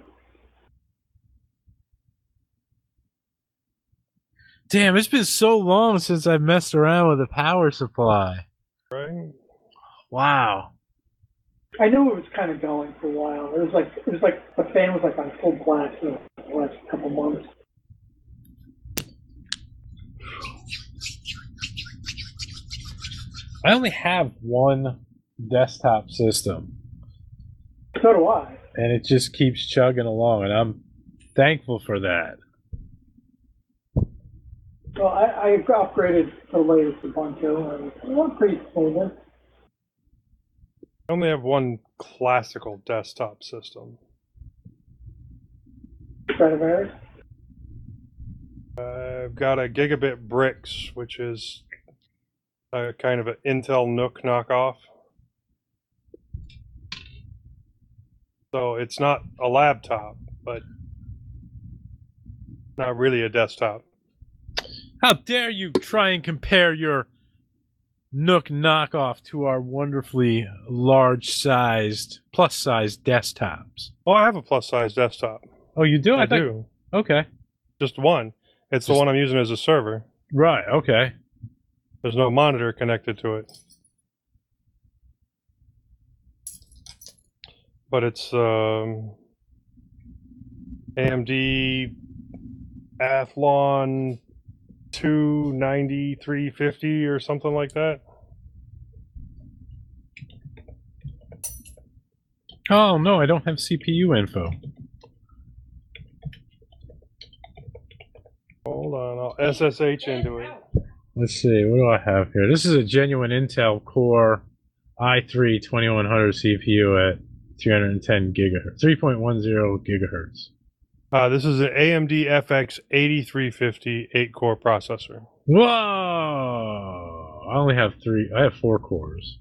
Damn, it's been so long since I've messed around with a power supply. Right. Wow. I knew it was kind of going for a while. It was like it was like the fan was like on full blast for the last couple months. I only have one desktop system. So do I. And it just keeps chugging along, and I'm thankful for that. Well, I, I upgraded to the latest Ubuntu, and it went pretty smoothly. I only have one classical desktop system. Stradivarius? I've got a Gigabit Bricks, which is a kind of an Intel Nook knockoff. So it's not a laptop, but not really a desktop. How dare you try and compare your Nook knockoff to our wonderfully large-sized, plus-sized desktops. Oh, I have a plus-size desktop. Oh, you do? I, I thought- do. Okay. Just one. It's the Just- one I'm using as a server. Right, okay. There's no monitor connected to it. But it's um, A M D Athlon two ninety, three fifty or something like that. Oh, no, I don't have C P U info. Hold on, I'll S S H into it. Let's see, what do I have here? This is a genuine Intel Core i three twenty-one hundred C P U at three hundred ten gigahertz, three point one zero gigahertz. Uh, this is an A M D F X eighty-three fifty eight-core processor. Whoa! I only have three, I have four cores.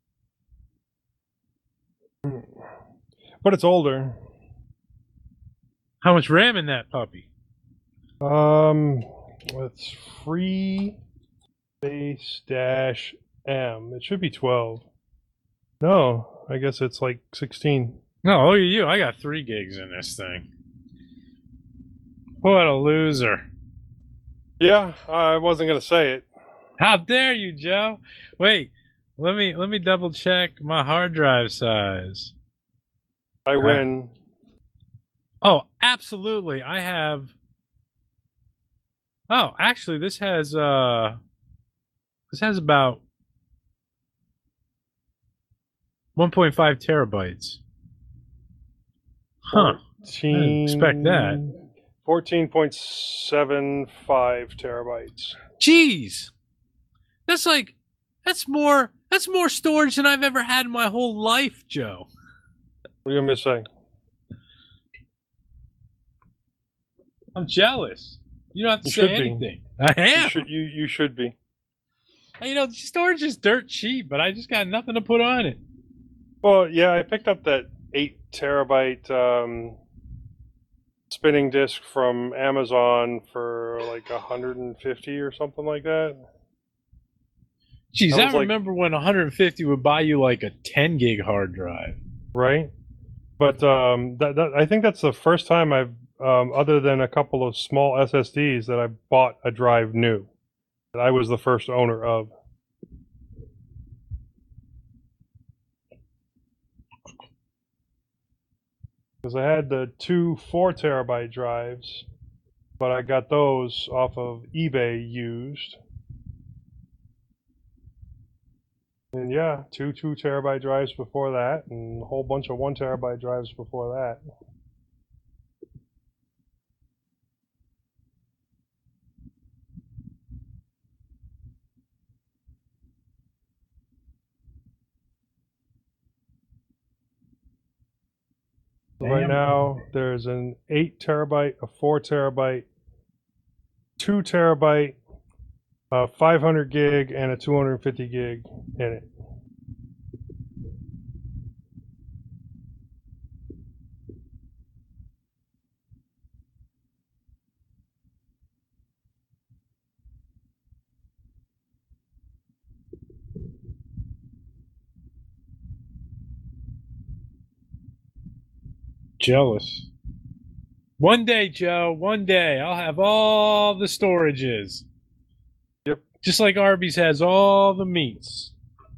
But it's older. How much RAM in that puppy? Um, it's free base dash M. It should be twelve. No, I guess it's like sixteen. No, look at you. I got three gigs in this thing. What a loser. Yeah, I wasn't gonna say it. How dare you, Joe? Wait, let me let me double check my hard drive size. I win. Oh, absolutely. I have Oh, actually this has uh this has about one point five terabytes. Huh. I didn't expect that. fourteen point seven five terabytes. Jeez. That's like that's more that's more storage than I've ever had in my whole life, Joe. What are you gonna say? I'm jealous. You don't have to You say should be. anything. I am. You should, you, you should be. You know, storage is dirt cheap, but I just got nothing to put on it. Well, yeah, I picked up that eight terabyte um, spinning disk from Amazon for like a hundred and fifty or something like that. Jeez, That I was like- remember when one hundred fifty would buy you like a ten gig hard drive. Right? But um, that, that I think that's the first time I've, um, other than a couple of small S S Ds, that I bought a drive new. That I was the first owner of. Because I had the two four terabyte drives, but I got those off of eBay used. And yeah, two two terabyte drives before that, and a whole bunch of one terabyte drives before that. Right now, there's an eight terabyte, a four terabyte, two terabyte, a five hundred gig, and a two hundred fifty gig in it. Jealous. One day, Joe, one day, I'll have all the storages. Yep. Just like Arby's has all the meats.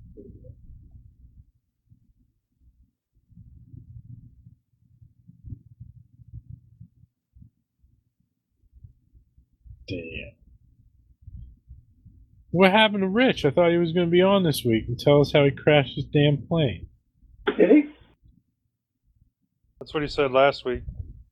Damn. What happened to Rich? I thought he was going to be on this week and tell us how he crashed his damn plane. Did he? That's what he said last week.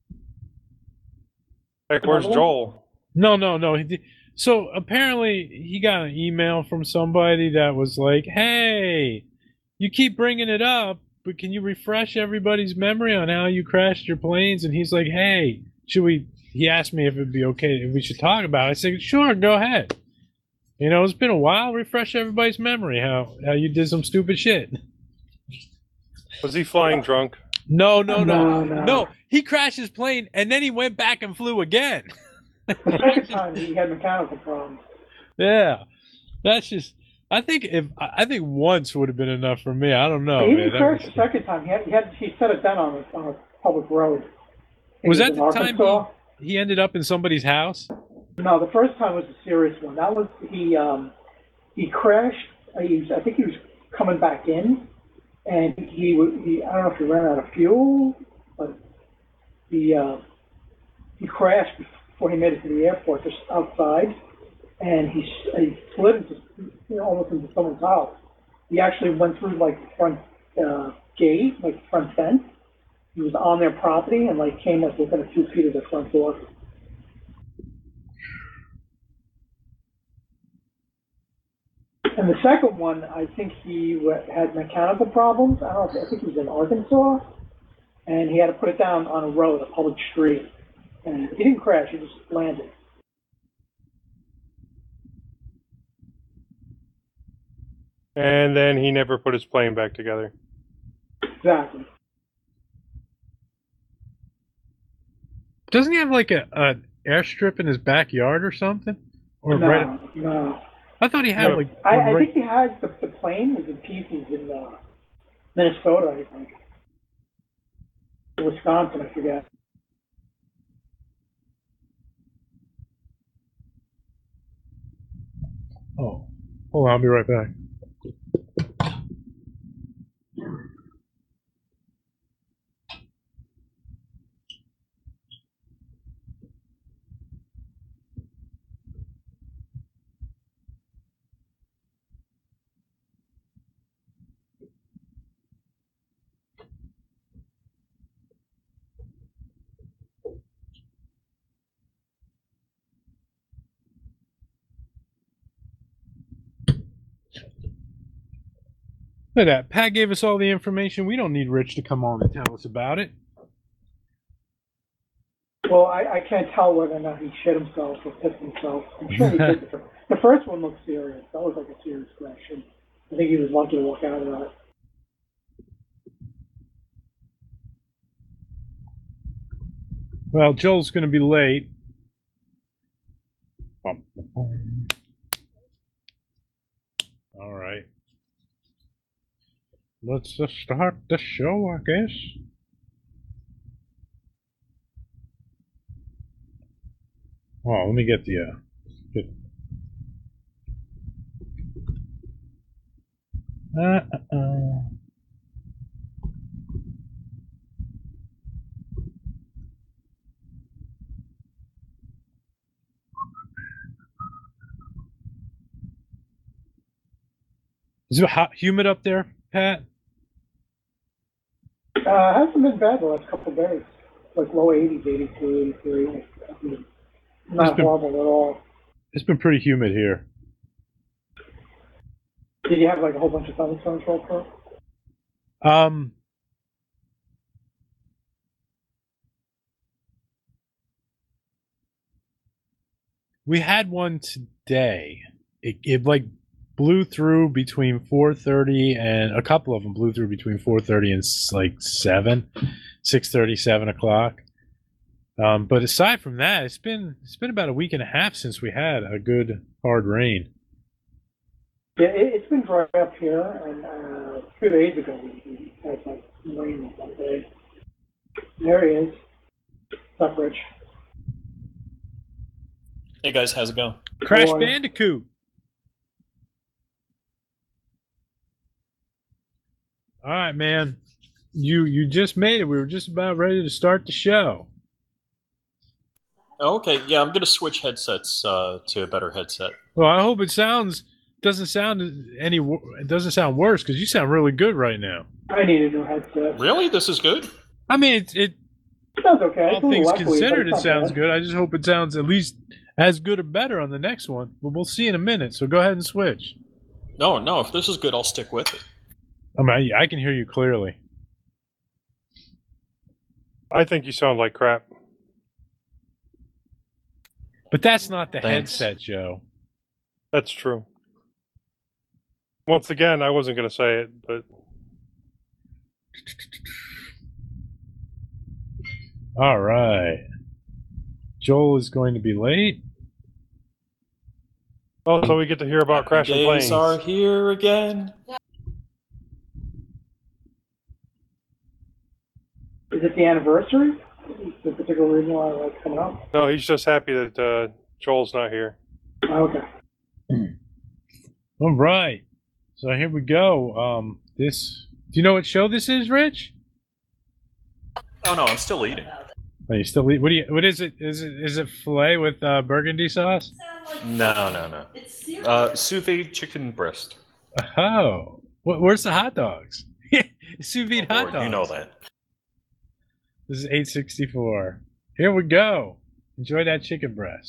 Heck, where's Joel? No, no, no. He did. So apparently he got an email from somebody that was like, hey, you keep bringing it up, but can you refresh everybody's memory on how you crashed your planes? And he's like, hey, should we, he asked me if it'd be okay, if we should talk about it. I said, sure, go ahead. You know, it's been a while. Refresh everybody's memory how, how you did some stupid shit. Was he flying drunk? No, no, no, No, no. no. He crashed his plane and then he went back and flew again. The second time he had mechanical problems. Yeah, that's just I think if I think once would have been enough for me. I don't know. he man. didn't That crash was, the second time. He had, he had he set it down on a, on a public road. I think was it that in the time Arkansas. he, he ended up in somebody's house? No, the first time was a serious one. That was he. Um, he crashed. uh, He was, I think he was coming back in, and he wa- he. I don't know if he ran out of fuel, but he uh, he crashed before he made it to the airport, just outside, and he s- he slid into you know, almost into someone's house. He actually went through like the front uh, gate, like the front fence. He was on their property and like came like within a few feet of the front door. And the second one, I think he wa- had mechanical problems. I don't know. I think he was in Arkansas, and he had to put it down on a road, a public street. And he didn't crash; he just landed. And then he never put his plane back together. Exactly. Doesn't he have like a an airstrip in his backyard or something? Or no, right? no. I thought he had No, like. I, one I right- think he has the, the plane was in pieces in uh, Minnesota, I think. Wisconsin, I forget. Oh, hold on, I'll be right back. Look at that. Pat gave us all the information. We don't need Rich to come on and tell us about it. Well, I, I can't tell whether or not he shit himself or pissed himself. I'm sure he did. The, the first one looked serious. That was like a serious crash. And I think he was lucky to walk out of that. Well, Joel's going to be late. All right. Let's just start the show, I guess. Oh, let me get the. Uh, get... Uh, uh, uh. Is it hot, humid up there, Pat? Uh, hasn't been bad the last couple of days. Like low eighties, eighty-two, eighty-three. I mean, not been- horrible at all. It's been pretty humid here. Did you have like a whole bunch of thunderstorms roll through? Um, we had one today. It, it like blew through between four thirty and a couple of them blew through between four thirty and s- like seven, six thirty, seven o'clock. Um, but aside from that, it's been it's been about a week and a half since we had a good hard rain. Yeah, it, it's been dry up here, and uh, a few days ago we, we had like rain one day. There he is. What's up, Rich? Hey guys, how's it going? Crash Boy. Bandicoot. All right, man. You you just made it. We were just about ready to start the show. Oh, okay, yeah, I'm gonna switch headsets uh, to a better headset. Well, I hope it sounds doesn't sound any wo- it doesn't sound worse because you sound really good right now. I need a new headset. Really, this is good. I mean, it, it It sounds okay. all It's a little things echoey, but considered, it's it not sounds bad. good. I just hope it sounds at least as good or better on the next one. But we'll see in a minute. So go ahead and switch. No, no, if this is good, I'll stick with it. I mean, I, I can hear you clearly. I think you sound like crap. But that's not the Thanks. headset, Joe. That's true. Once again, I wasn't going to say it, but All right. Joel is going to be late. Oh, so we get to hear about crashing Days planes. are here again. Is it the anniversary? Is the particular reason why I like coming up? No, he's just happy that uh, Joel's not here. Oh, okay. All right. So here we go. Um, this. Do you know what show this is, Rich? Oh no, I'm still eating. Are you still eat? What do you? What is it? Is it is it filet with uh, burgundy sauce? No, no, no. Uh, sous vide chicken breast. Oh, what, where's the hot dogs? Sous vide hot Lord, dogs. you know that. This is eight sixty-four. Here we go. Enjoy that chicken breast.